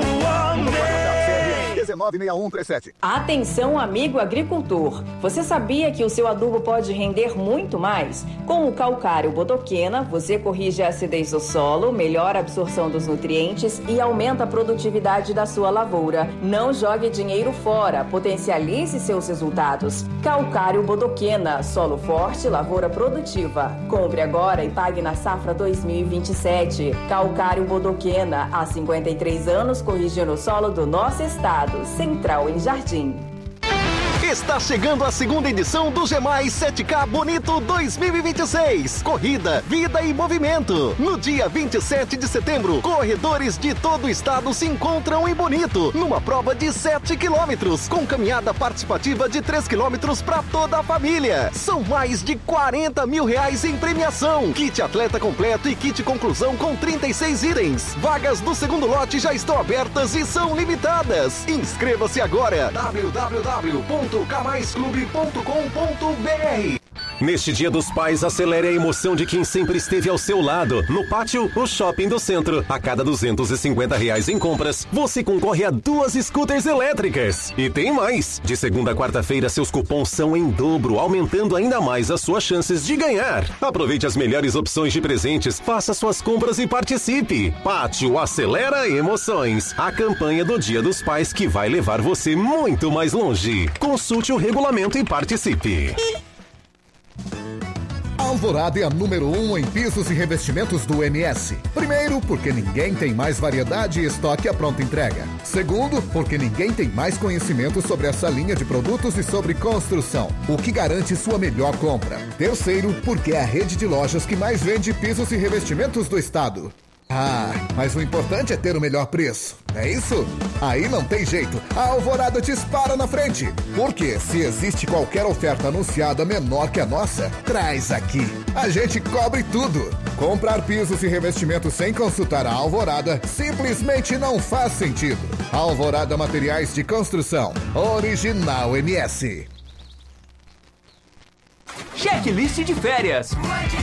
dezenove sessenta e um trinta e sete. Atenção, amigo agricultor! Você sabia que o seu adubo pode render muito mais? Com o calcário bodoquena, você corrige a acidez do solo, melhora a absorção dos nutrientes e aumenta a produtividade da sua lavoura. Não jogue dinheiro fora, potencialize seus resultados. Calcário bodoquena, solo forte, lavoura produtiva. Compre agora e pague na safra dois mil e vinte e sete. Calcário bodoquena, há cinquenta e três anos corrigindo o solo do nosso estado. Central em Jardim. Está chegando a segunda edição do G mais sete K Bonito dois mil e vinte e seis. Corrida, vida e movimento. No dia vinte e sete de setembro, corredores de todo o estado se encontram em Bonito, numa prova de sete quilômetros, com caminhada participativa de três quilômetros para toda a família. São mais de quarenta mil reais em premiação. Kit atleta completo e kit conclusão com trinta e seis itens. Vagas do segundo lote já estão abertas e são limitadas. Inscreva-se agora. w w w ponto k mais clube ponto com ponto b r. Neste Dia dos Pais, acelere a emoção de quem sempre esteve ao seu lado. No Pátio, o Shopping do Centro. A cada duzentos e cinquenta reais em compras, você concorre a duas scooters elétricas. E tem mais! De segunda a quarta-feira, seus cupons são em dobro, aumentando ainda mais as suas chances de ganhar. Aproveite as melhores opções de presentes, faça suas compras e participe. Pátio acelera emoções. A campanha do Dia dos Pais que vai levar você muito mais longe. Consulte o regulamento e participe. Alvorada é a número um em pisos e revestimentos do M S. Primeiro, porque ninguém tem mais variedade e estoque à pronta entrega. Segundo, porque ninguém tem mais conhecimento sobre essa linha de produtos e sobre construção, o que garante sua melhor compra. Terceiro, porque é a rede de lojas que mais vende pisos e revestimentos do estado. Ah, mas o importante é ter o melhor preço, é isso? Aí não tem jeito, a Alvorada dispara na frente. Porque se existe qualquer oferta anunciada menor que a nossa, traz aqui. A gente cobre tudo. Comprar pisos e revestimentos sem consultar a Alvorada simplesmente não faz sentido. Alvorada Materiais de Construção, Original M S. Checklist de férias.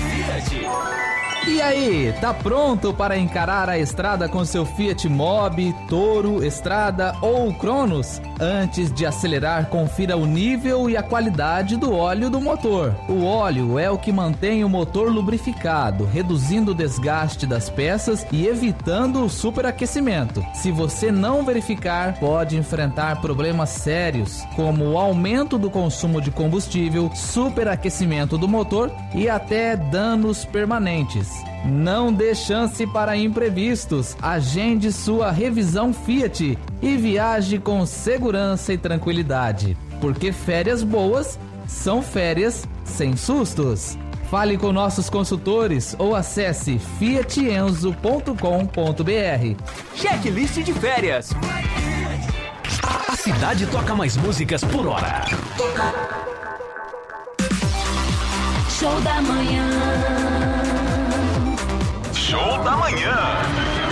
E aí, tá pronto para encarar a estrada com seu Fiat Mobi, Toro, Estrada ou Cronos? Antes de acelerar, confira o nível e a qualidade do óleo do motor. O óleo é o que mantém o motor lubrificado, reduzindo o desgaste das peças e evitando o superaquecimento. Se você não verificar, pode enfrentar problemas sérios, como o aumento do consumo de combustível, superaquecimento do motor e até danos permanentes. Não dê chance para imprevistos. Agende sua revisão Fiat e viaje com segurança e tranquilidade, porque férias boas são férias sem sustos. Fale com nossos consultores ou acesse fiat enzo ponto com ponto b r. Checklist de férias. A cidade toca mais músicas por hora. Show da manhã. Show da manhã.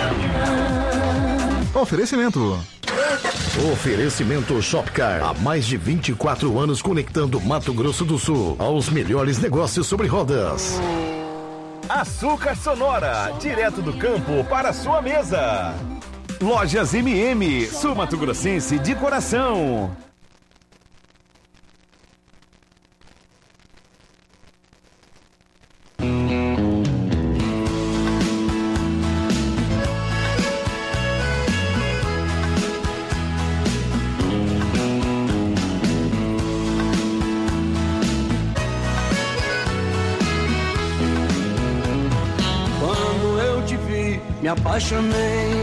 Oferecimento. Oferecimento Shopcar. Há mais de vinte e quatro anos conectando Mato Grosso do Sul aos melhores negócios sobre rodas. Açúcar Sonora, direto do campo para a sua mesa. Lojas M M, Sul Mato Grossense de coração. Me apaixonei,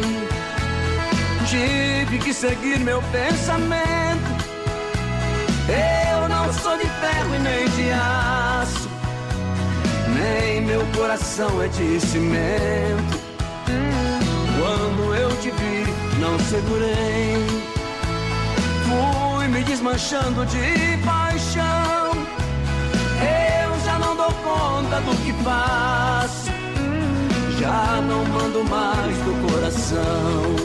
tive que seguir meu pensamento. Eu não sou de ferro e nem de aço, nem meu coração é de cimento. Quando eu te vi, não segurei, fui me desmanchando de paixão. Eu já não dou conta do que faço, já não mando mais do coração.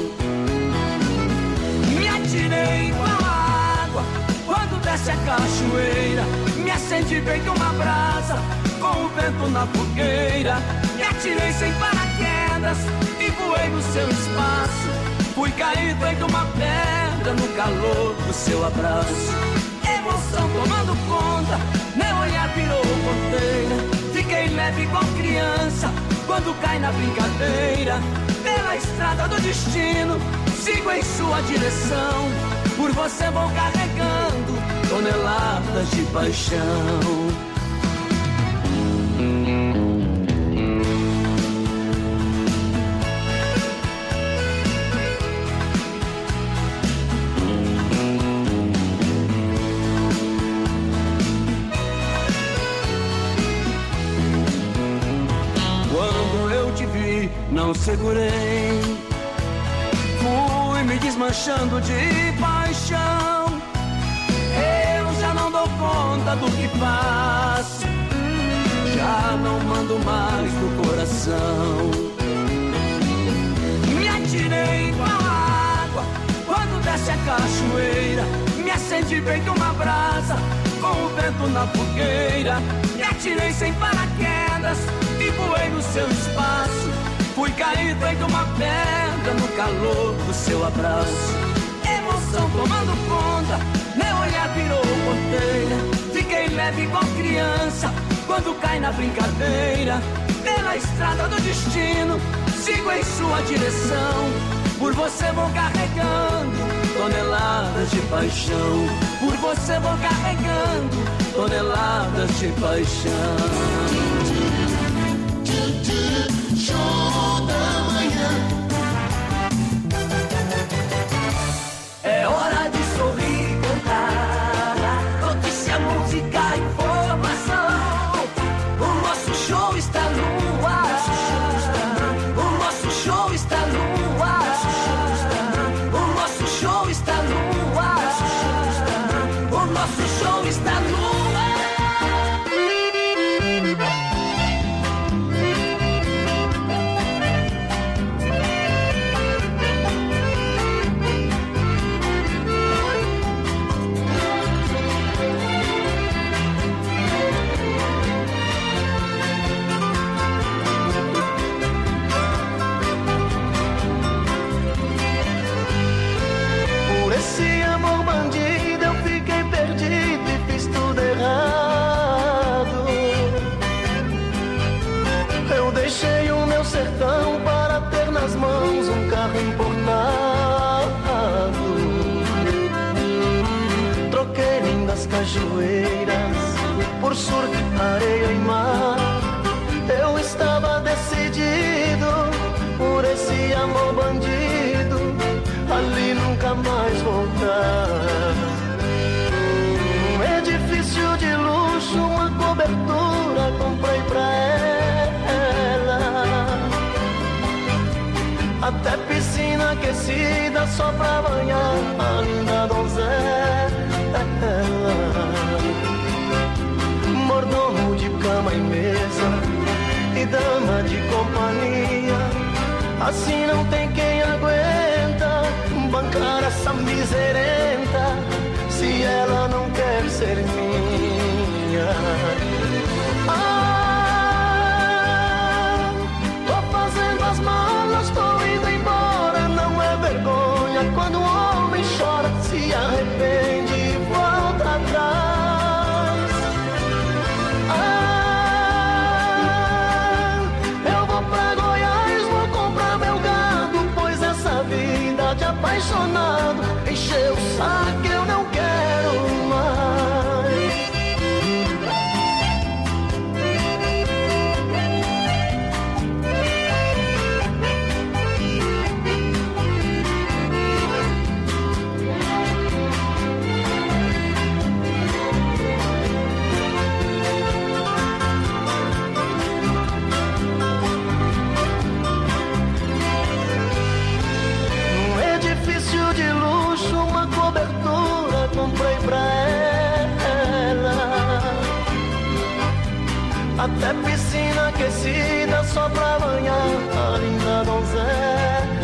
Me atirei com a água quando desce a cachoeira, me acendi feito uma brasa com o vento na fogueira. Me atirei sem paraquedas e voei no seu espaço, fui cair feito uma pedra no calor do seu abraço. Emoção tomando conta, meu olhar virou ponteira, fiquei leve igual criança quando cai na brincadeira. Pela estrada do destino, sigo em sua direção, por você vou carregando toneladas de paixão. Não segurei, fui me desmanchando de paixão. Eu já não dou conta do que faço, já não mando mais do coração. Me atirei com a água quando desce a cachoeira, me acendi feito uma brasa com o vento na fogueira. Me atirei sem paraquedas e voei no seu espaço, fui cair feito uma pedra no calor do seu abraço. Emoção tomando conta, meu olhar virou ponteira, fiquei leve igual criança quando cai na brincadeira. Pela estrada do destino, sigo em sua direção, por você vou carregando toneladas de paixão. Por você vou carregando toneladas de paixão. Show da manhã. É hora de sorrir e cantar. Notícia, música, informação. O nosso show está no ar. O nosso show está no ar. O nosso show está no ar. O nosso show está no ar. Sertão para ter nas mãos um carro importado. Troquei lindas cajueiras por surf, areia e mar. Eu estava decidido por esse amor bandido, ali nunca mais voltar. Um edifício de luxo, uma cobertura comprei pra ela, até piscina aquecida só pra banhar a linda donzela. Mordomo de cama e mesa e dama de companhia, assim não tem quem aguenta bancar essa miserenta se ela não quer ser minha. Ah, tô fazendo as malas, tô indo embora. Não é vergonha quando o homem chora, se arrepende e volta atrás. Ah, eu vou pra Goiás, vou comprar meu gado, pois essa vida de apaixonado encheu o saco, eu não quero mais. Num edifício de luxo, uma cobertura comprei pra ela. Até piscina aquecida só pra banhar a linda donzela.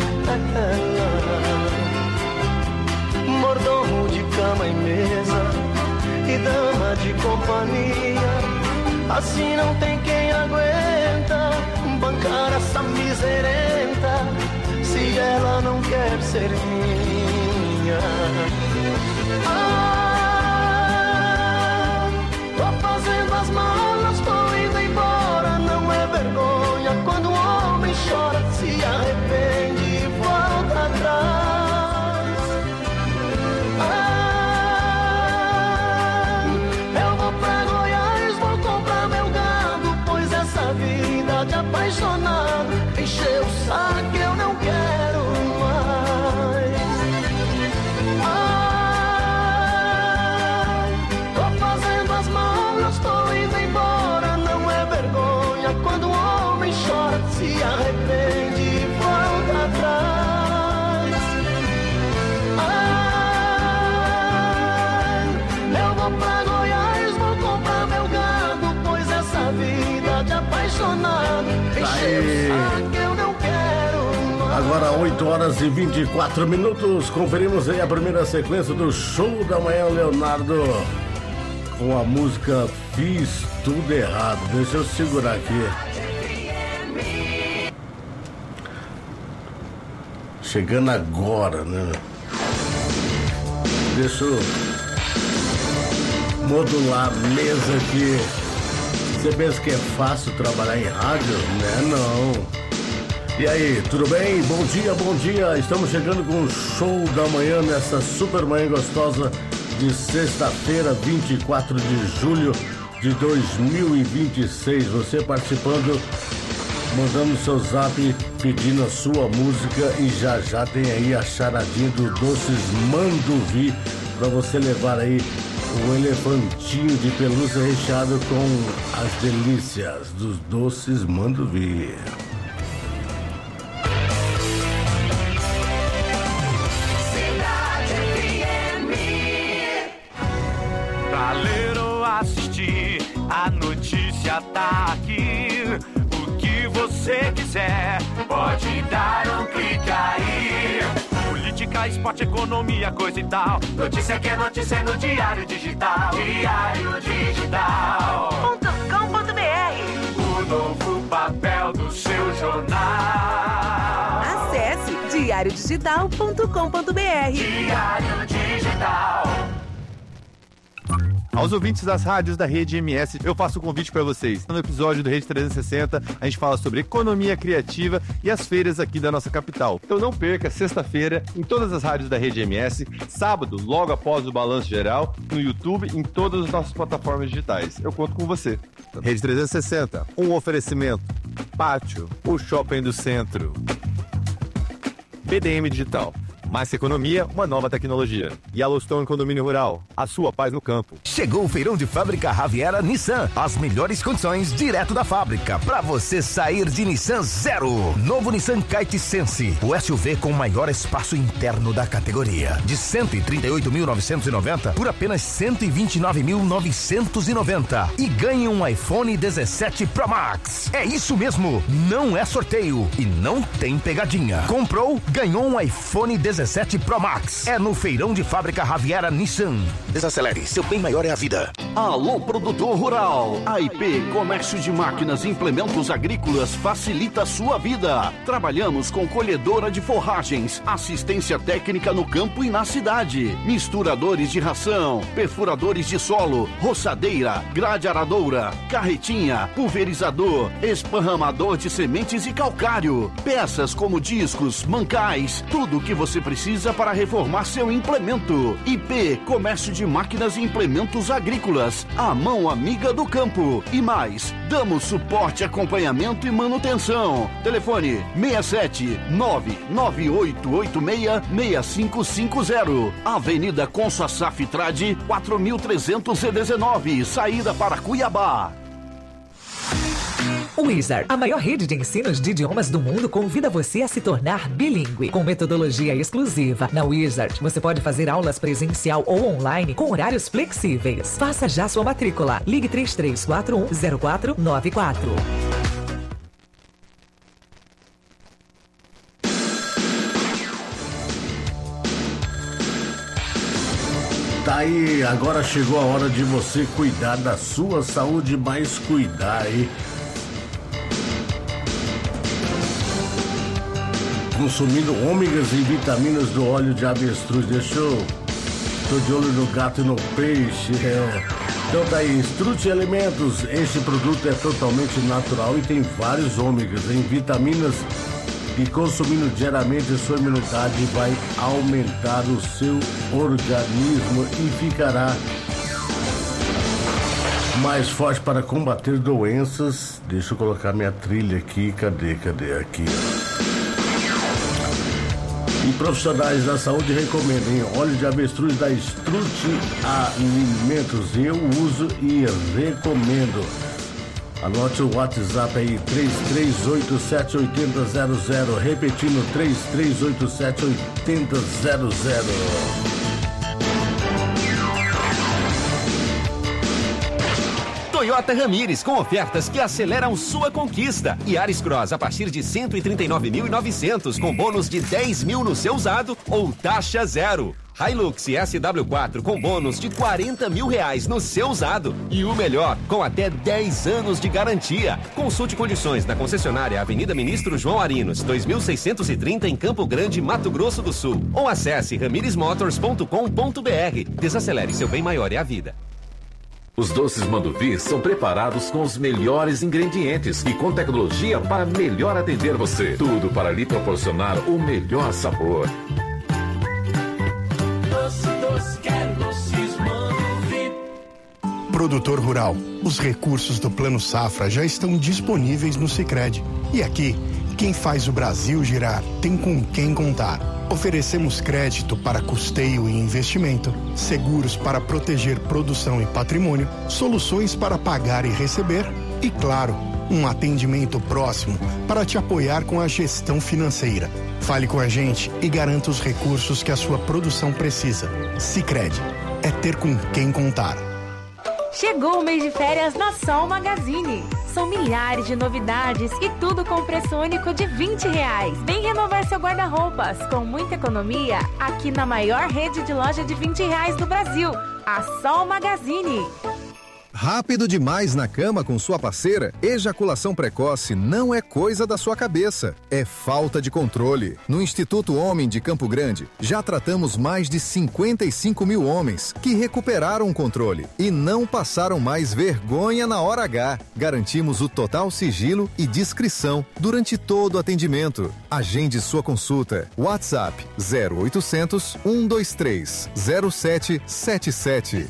Mordomo de cama e mesa e dama de companhia, assim não tem quem aguenta bancar essa miserenta se ela não quer ser minha. Ah, tô fazendo as malas, tô indo embora. Não é vergonha quando o homem chora, se arrepende e volta atrás. Ah, eu vou pra Goiás, vou comprar meu gado, pois essa vida de apaixonado encheu o saco, eu não quero mais. Ah, tô fazendo as malas, tô indo embora. Não é vergonha quando o homem chora, se arrepende e volta atrás. Ah, eu vou pra Goiás, vou comprar meu gado, pois essa vida de apaixonado encheu o saco, eu não quero mais. Agora oito horas e vinte e quatro minutos, conferimos aí a primeira sequência do Show da Manhã, Leonardo, com a música Fiz Tudo Errado. Deixa eu segurar aqui. Chegando agora, né? Deixa eu modular a mesa aqui. Você pensa que é fácil trabalhar em rádio? Né? Não. E aí, tudo bem? Bom dia, bom dia. Estamos chegando com o Show da Manhã nessa super manhã gostosa de sexta-feira, vinte e quatro de julho de dois mil e vinte e seis. Você participando, mandando seu zap, pedindo a sua música, e já já tem aí a charadinha do Doces Manduvi para você levar aí o elefantinho de pelúcia recheado com as delícias dos Doces Manduvi. Pra ler ou assistir, a notícia tá aqui. O que você quiser, pode dar um clique aí. Política, esporte, economia, coisa e tal. Notícia que é notícia no Diário Digital. Diário Digital ponto com ponto br. O novo papel do seu jornal. Acesse diário digital ponto com ponto br. Diário Digital. Aos ouvintes das rádios da Rede M S, eu faço o convite para vocês. No episódio do Rede trezentos e sessenta, a gente fala sobre economia criativa e as feiras aqui da nossa capital. Então não perca, sexta-feira, em todas as rádios da Rede M S, sábado, logo após o Balanço Geral, no YouTube, em todas as nossas plataformas digitais. Eu conto com você. Rede trezentos e sessenta, um oferecimento. Pátio, o shopping do centro. B D M Digital. Mais economia, uma nova tecnologia. Yellowstone Condomínio Rural, a sua paz no campo. Chegou o feirão de fábrica Raviera Nissan. As melhores condições direto da fábrica para você sair de Nissan zero. Novo Nissan Kite Sense, o S U V com maior espaço interno da categoria. De cento e trinta e oito mil novecentos e noventa por apenas cento e vinte e nove mil novecentos e noventa. E ganhe um iPhone dezessete Pro Max. É isso mesmo, não é sorteio e não tem pegadinha. Comprou, ganhou um iPhone dezessete dezessete Pro Max. É no Feirão de Fábrica Raviera Nissan. Desacelere, seu bem maior é a vida. Alô, produtor rural. A I P Comércio de Máquinas e Implementos Agrícolas facilita a sua vida. Trabalhamos com colhedora de forragens, assistência técnica no campo e na cidade, misturadores de ração, perfuradores de solo, roçadeira, grade aradoura, carretinha, pulverizador, esparramador de sementes e calcário, peças como discos, mancais, tudo o que você precisa para reformar seu implemento. I P Comércio de Máquinas e Implementos Agrícolas, a mão amiga do campo. E mais, damos suporte, acompanhamento e manutenção. Telefone seis sete nove nove oito oito seis seis cinco cinco zero. Avenida Consa Safitrade, quatro mil trezentos e dezenove, saída para Cuiabá. Wizard, a maior rede de ensinos de idiomas do mundo, convida você a se tornar bilíngue. Com metodologia exclusiva, na Wizard, você pode fazer aulas presencial ou online com horários flexíveis. Faça já sua matrícula. Ligue três três quatro um zero quatro nove quatro. Tá aí, agora chegou a hora de você cuidar da sua saúde, mas cuidar aí. Consumindo ômegas e vitaminas do óleo de avestruz. Deixou? Tô de olho no gato e no peixe. É. Então tá aí, Struti Alimentos. Este produto é totalmente natural e tem vários ômegas em vitaminas. E consumindo diariamente, a sua imunidade vai aumentar o seu organismo e ficará mais forte para combater doenças. Deixa eu colocar minha trilha aqui. Cadê? Cadê? Aqui. E profissionais da saúde recomendam, hein? Óleo de avestruz da Struti Alimentos. Eu uso e recomendo. Anote o WhatsApp aí, três três oito sete oito zero zero zero. Repetindo, três três oito sete oito zero zero zero. Toyota Ramires, com ofertas que aceleram sua conquista. Yaris Cross a partir de cento e trinta e nove mil e novecentos, com bônus de dez mil no seu usado ou taxa zero. Hilux S W quatro com bônus de quarenta mil reais no seu usado. E o melhor, com até dez anos de garantia. Consulte condições na concessionária Avenida Ministro João Arinos, dois mil seiscentos e trinta, em Campo Grande, Mato Grosso do Sul. Ou acesse ramires motors ponto com ponto b r. Desacelere, seu bem maior é a vida. Os doces Manduvi são preparados com os melhores ingredientes e com tecnologia para melhor atender você. Tudo para lhe proporcionar o melhor sabor. Doce, doce, quero doces Manduvi. Produtor rural, os recursos do Plano Safra já estão disponíveis no Sicredi. E aqui, quem faz o Brasil girar tem com quem contar. Oferecemos crédito para custeio e investimento, seguros para proteger produção e patrimônio, soluções para pagar e receber e, claro, um atendimento próximo para te apoiar com a gestão financeira. Fale com a gente e garanta os recursos que a sua produção precisa. Sicredi, é ter com quem contar. Chegou o mês de férias na Sol Magazine. São milhares de novidades e tudo com preço único de vinte reais. Vem renovar seu guarda-roupas com muita economia aqui na maior rede de loja de vinte reais do Brasil, a Sol Magazine. Rápido demais na cama com sua parceira? Ejaculação precoce não é coisa da sua cabeça, é falta de controle. No Instituto Homem de Campo Grande, já tratamos mais de cinquenta e cinco mil homens que recuperaram o controle e não passaram mais vergonha na hora H. Garantimos o total sigilo e discrição durante todo o atendimento. Agende sua consulta. WhatsApp zero oitocentos, um dois três, zero sete sete sete.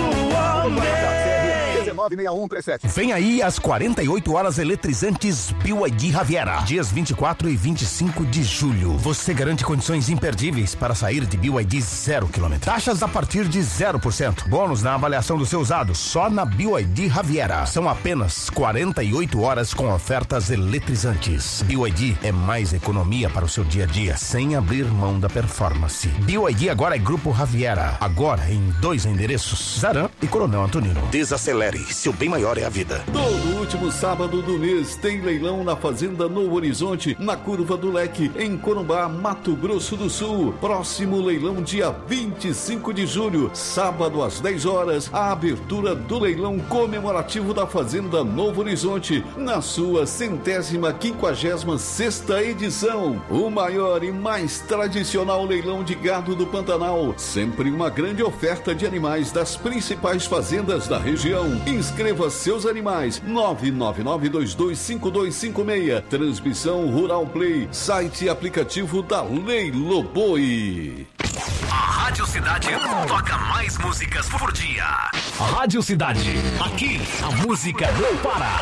Vem aí as quarenta e oito horas eletrizantes B Y D Raviera, dias vinte e quatro e vinte e cinco de julho. Você garante condições imperdíveis para sair de B Y D zero quilômetro. Taxas a partir de zero por cento. Bônus na avaliação do seu usado, só na B Y D Raviera. São apenas quarenta e oito horas com ofertas eletrizantes. B Y D é mais economia para o seu dia a dia, sem abrir mão da performance. B Y D agora é Grupo Raviera. Agora em dois endereços, Zaran e Coronel Antonino. Desacelere, seu bem maior é a vida. Todo último sábado do mês tem leilão na Fazenda Novo Horizonte, na Curva do Leque, em Corumbá, Mato Grosso do Sul. Próximo leilão dia vinte e cinco de julho, sábado às dez horas, a abertura do leilão comemorativo da Fazenda Novo Horizonte, na sua centésima quinquagésima sexta edição. O maior e mais tradicional leilão de gado do Pantanal. Sempre uma grande oferta de animais das principais fazendas da região. Inscreva seus animais. nove nove nove dois dois cinco dois cinco seis. Transmissão Rural Play. Site e aplicativo da Leiloboi. A Rádio Cidade toca mais músicas por dia. A Rádio Cidade. Aqui a música não para.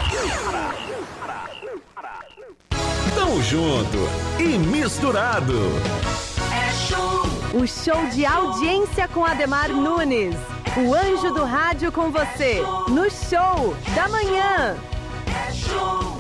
Tamo junto e misturado. É show. O show de audiência com Ademar Nunes. O anjo do rádio com você. No Show da Manhã. É show.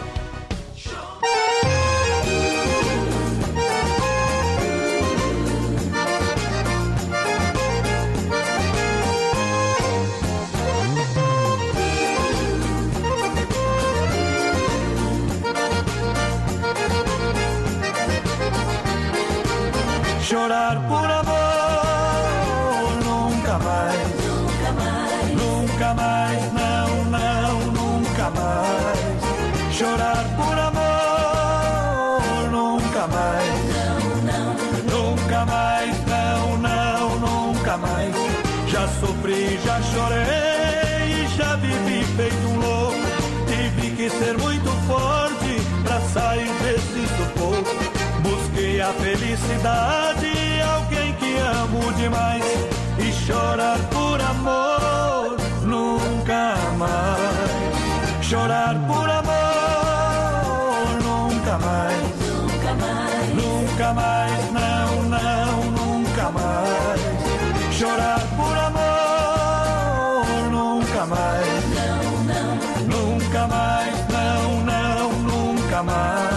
Chorar por amor nunca mais, nunca mais, nunca mais, não, não, nunca mais. Chorar por amor nunca mais, não, não, nunca mais, não, não, nunca mais. Já sofri, já chorei, já vivi feito um louco. Tive que ser muito forte pra sair desse sufoco. Busquei a felicidade, alguém que amo demais. E chorar por amor nunca mais. Chorar por amor nunca mais. Nunca mais. Nunca mais, não, não, nunca mais. Chorar por amor nunca mais. Não, não. Nunca mais, não, não, nunca mais.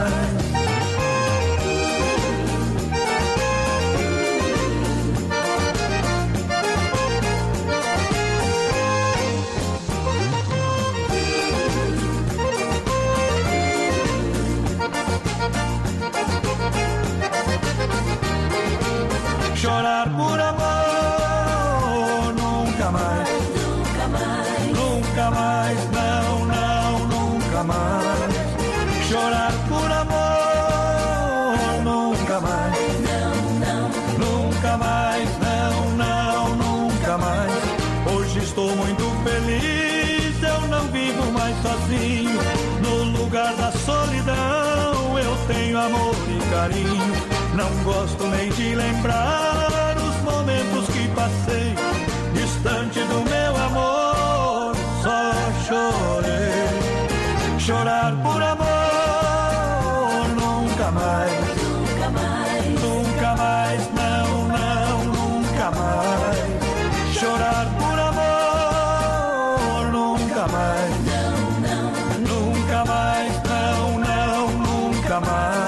Chorar por amor nunca mais, nunca mais, nunca mais, não, não, nunca mais. Chorar por amor nunca mais, não, não, nunca mais, não, não, nunca mais. Hoje estou muito feliz, eu não vivo mais sozinho. No lugar da solidão eu tenho amor e carinho. Não gosto nem de lembrar os momentos que passei distante do meu amor. Só chorei. Chorar por amor nunca mais, nunca mais, nunca mais, não, não, nunca mais. Chorar por amor nunca mais, não, não, nunca mais, não, não, nunca mais.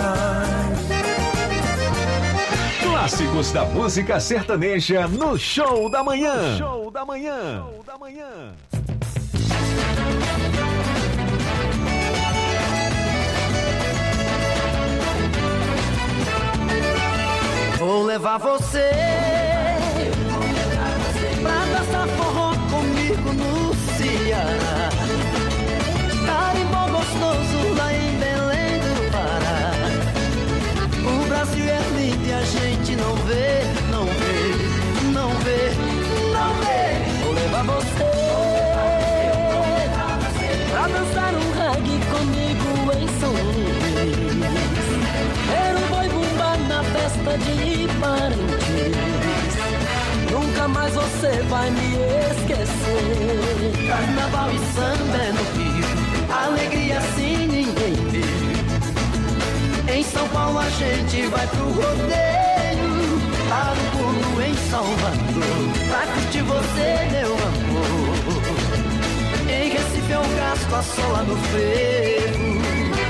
Clássicos da música sertaneja no Show da Manhã. Show da Manhã. Show da Manhã. Vou levar você pra dançar forró comigo no Ceará. Carimbó gostoso lá em Belém do Pará. O Brasil é lindo e a gente não vê, não vê, não vê, não vê. Vou levar você pra dançar um reggae comigo em São Luís. Era um boi bumbá na festa de Parintins. Nunca mais você vai me esquecer. Carnaval e samba é no Rio, alegria assim ninguém viu. Em São Paulo a gente vai pro rodeio, para o pulo em Salvador, pra curtir você, meu amor. Em Recife eu gasto a sola no frevo.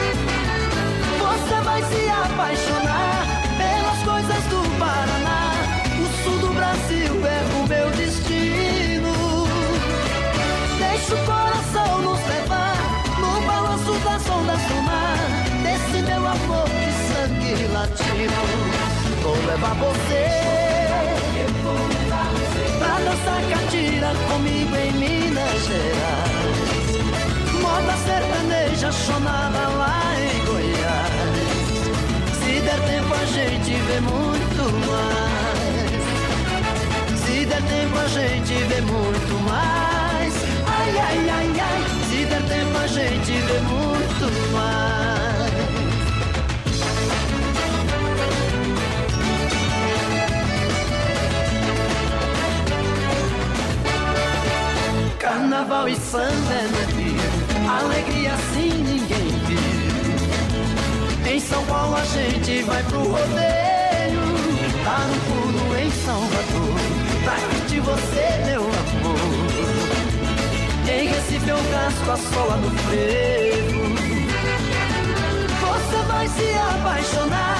Você vai se apaixonar pelas coisas do Paraná. O sul do Brasil é o meu destino. Deixa o coração apaixonada lá em Goiás. Se der tempo a gente vê muito mais. Se der tempo a gente vê muito mais. Ai, ai, ai, ai. Se der tempo a gente vê muito mais. Carnaval e samba é no Rio, alegria assim ninguém viu. Em São Paulo a gente vai pro rodeio, dar um pulo em Salvador, pra curtir você, meu amor. Em Recife eu casco a sola no frevo, você vai se apaixonar.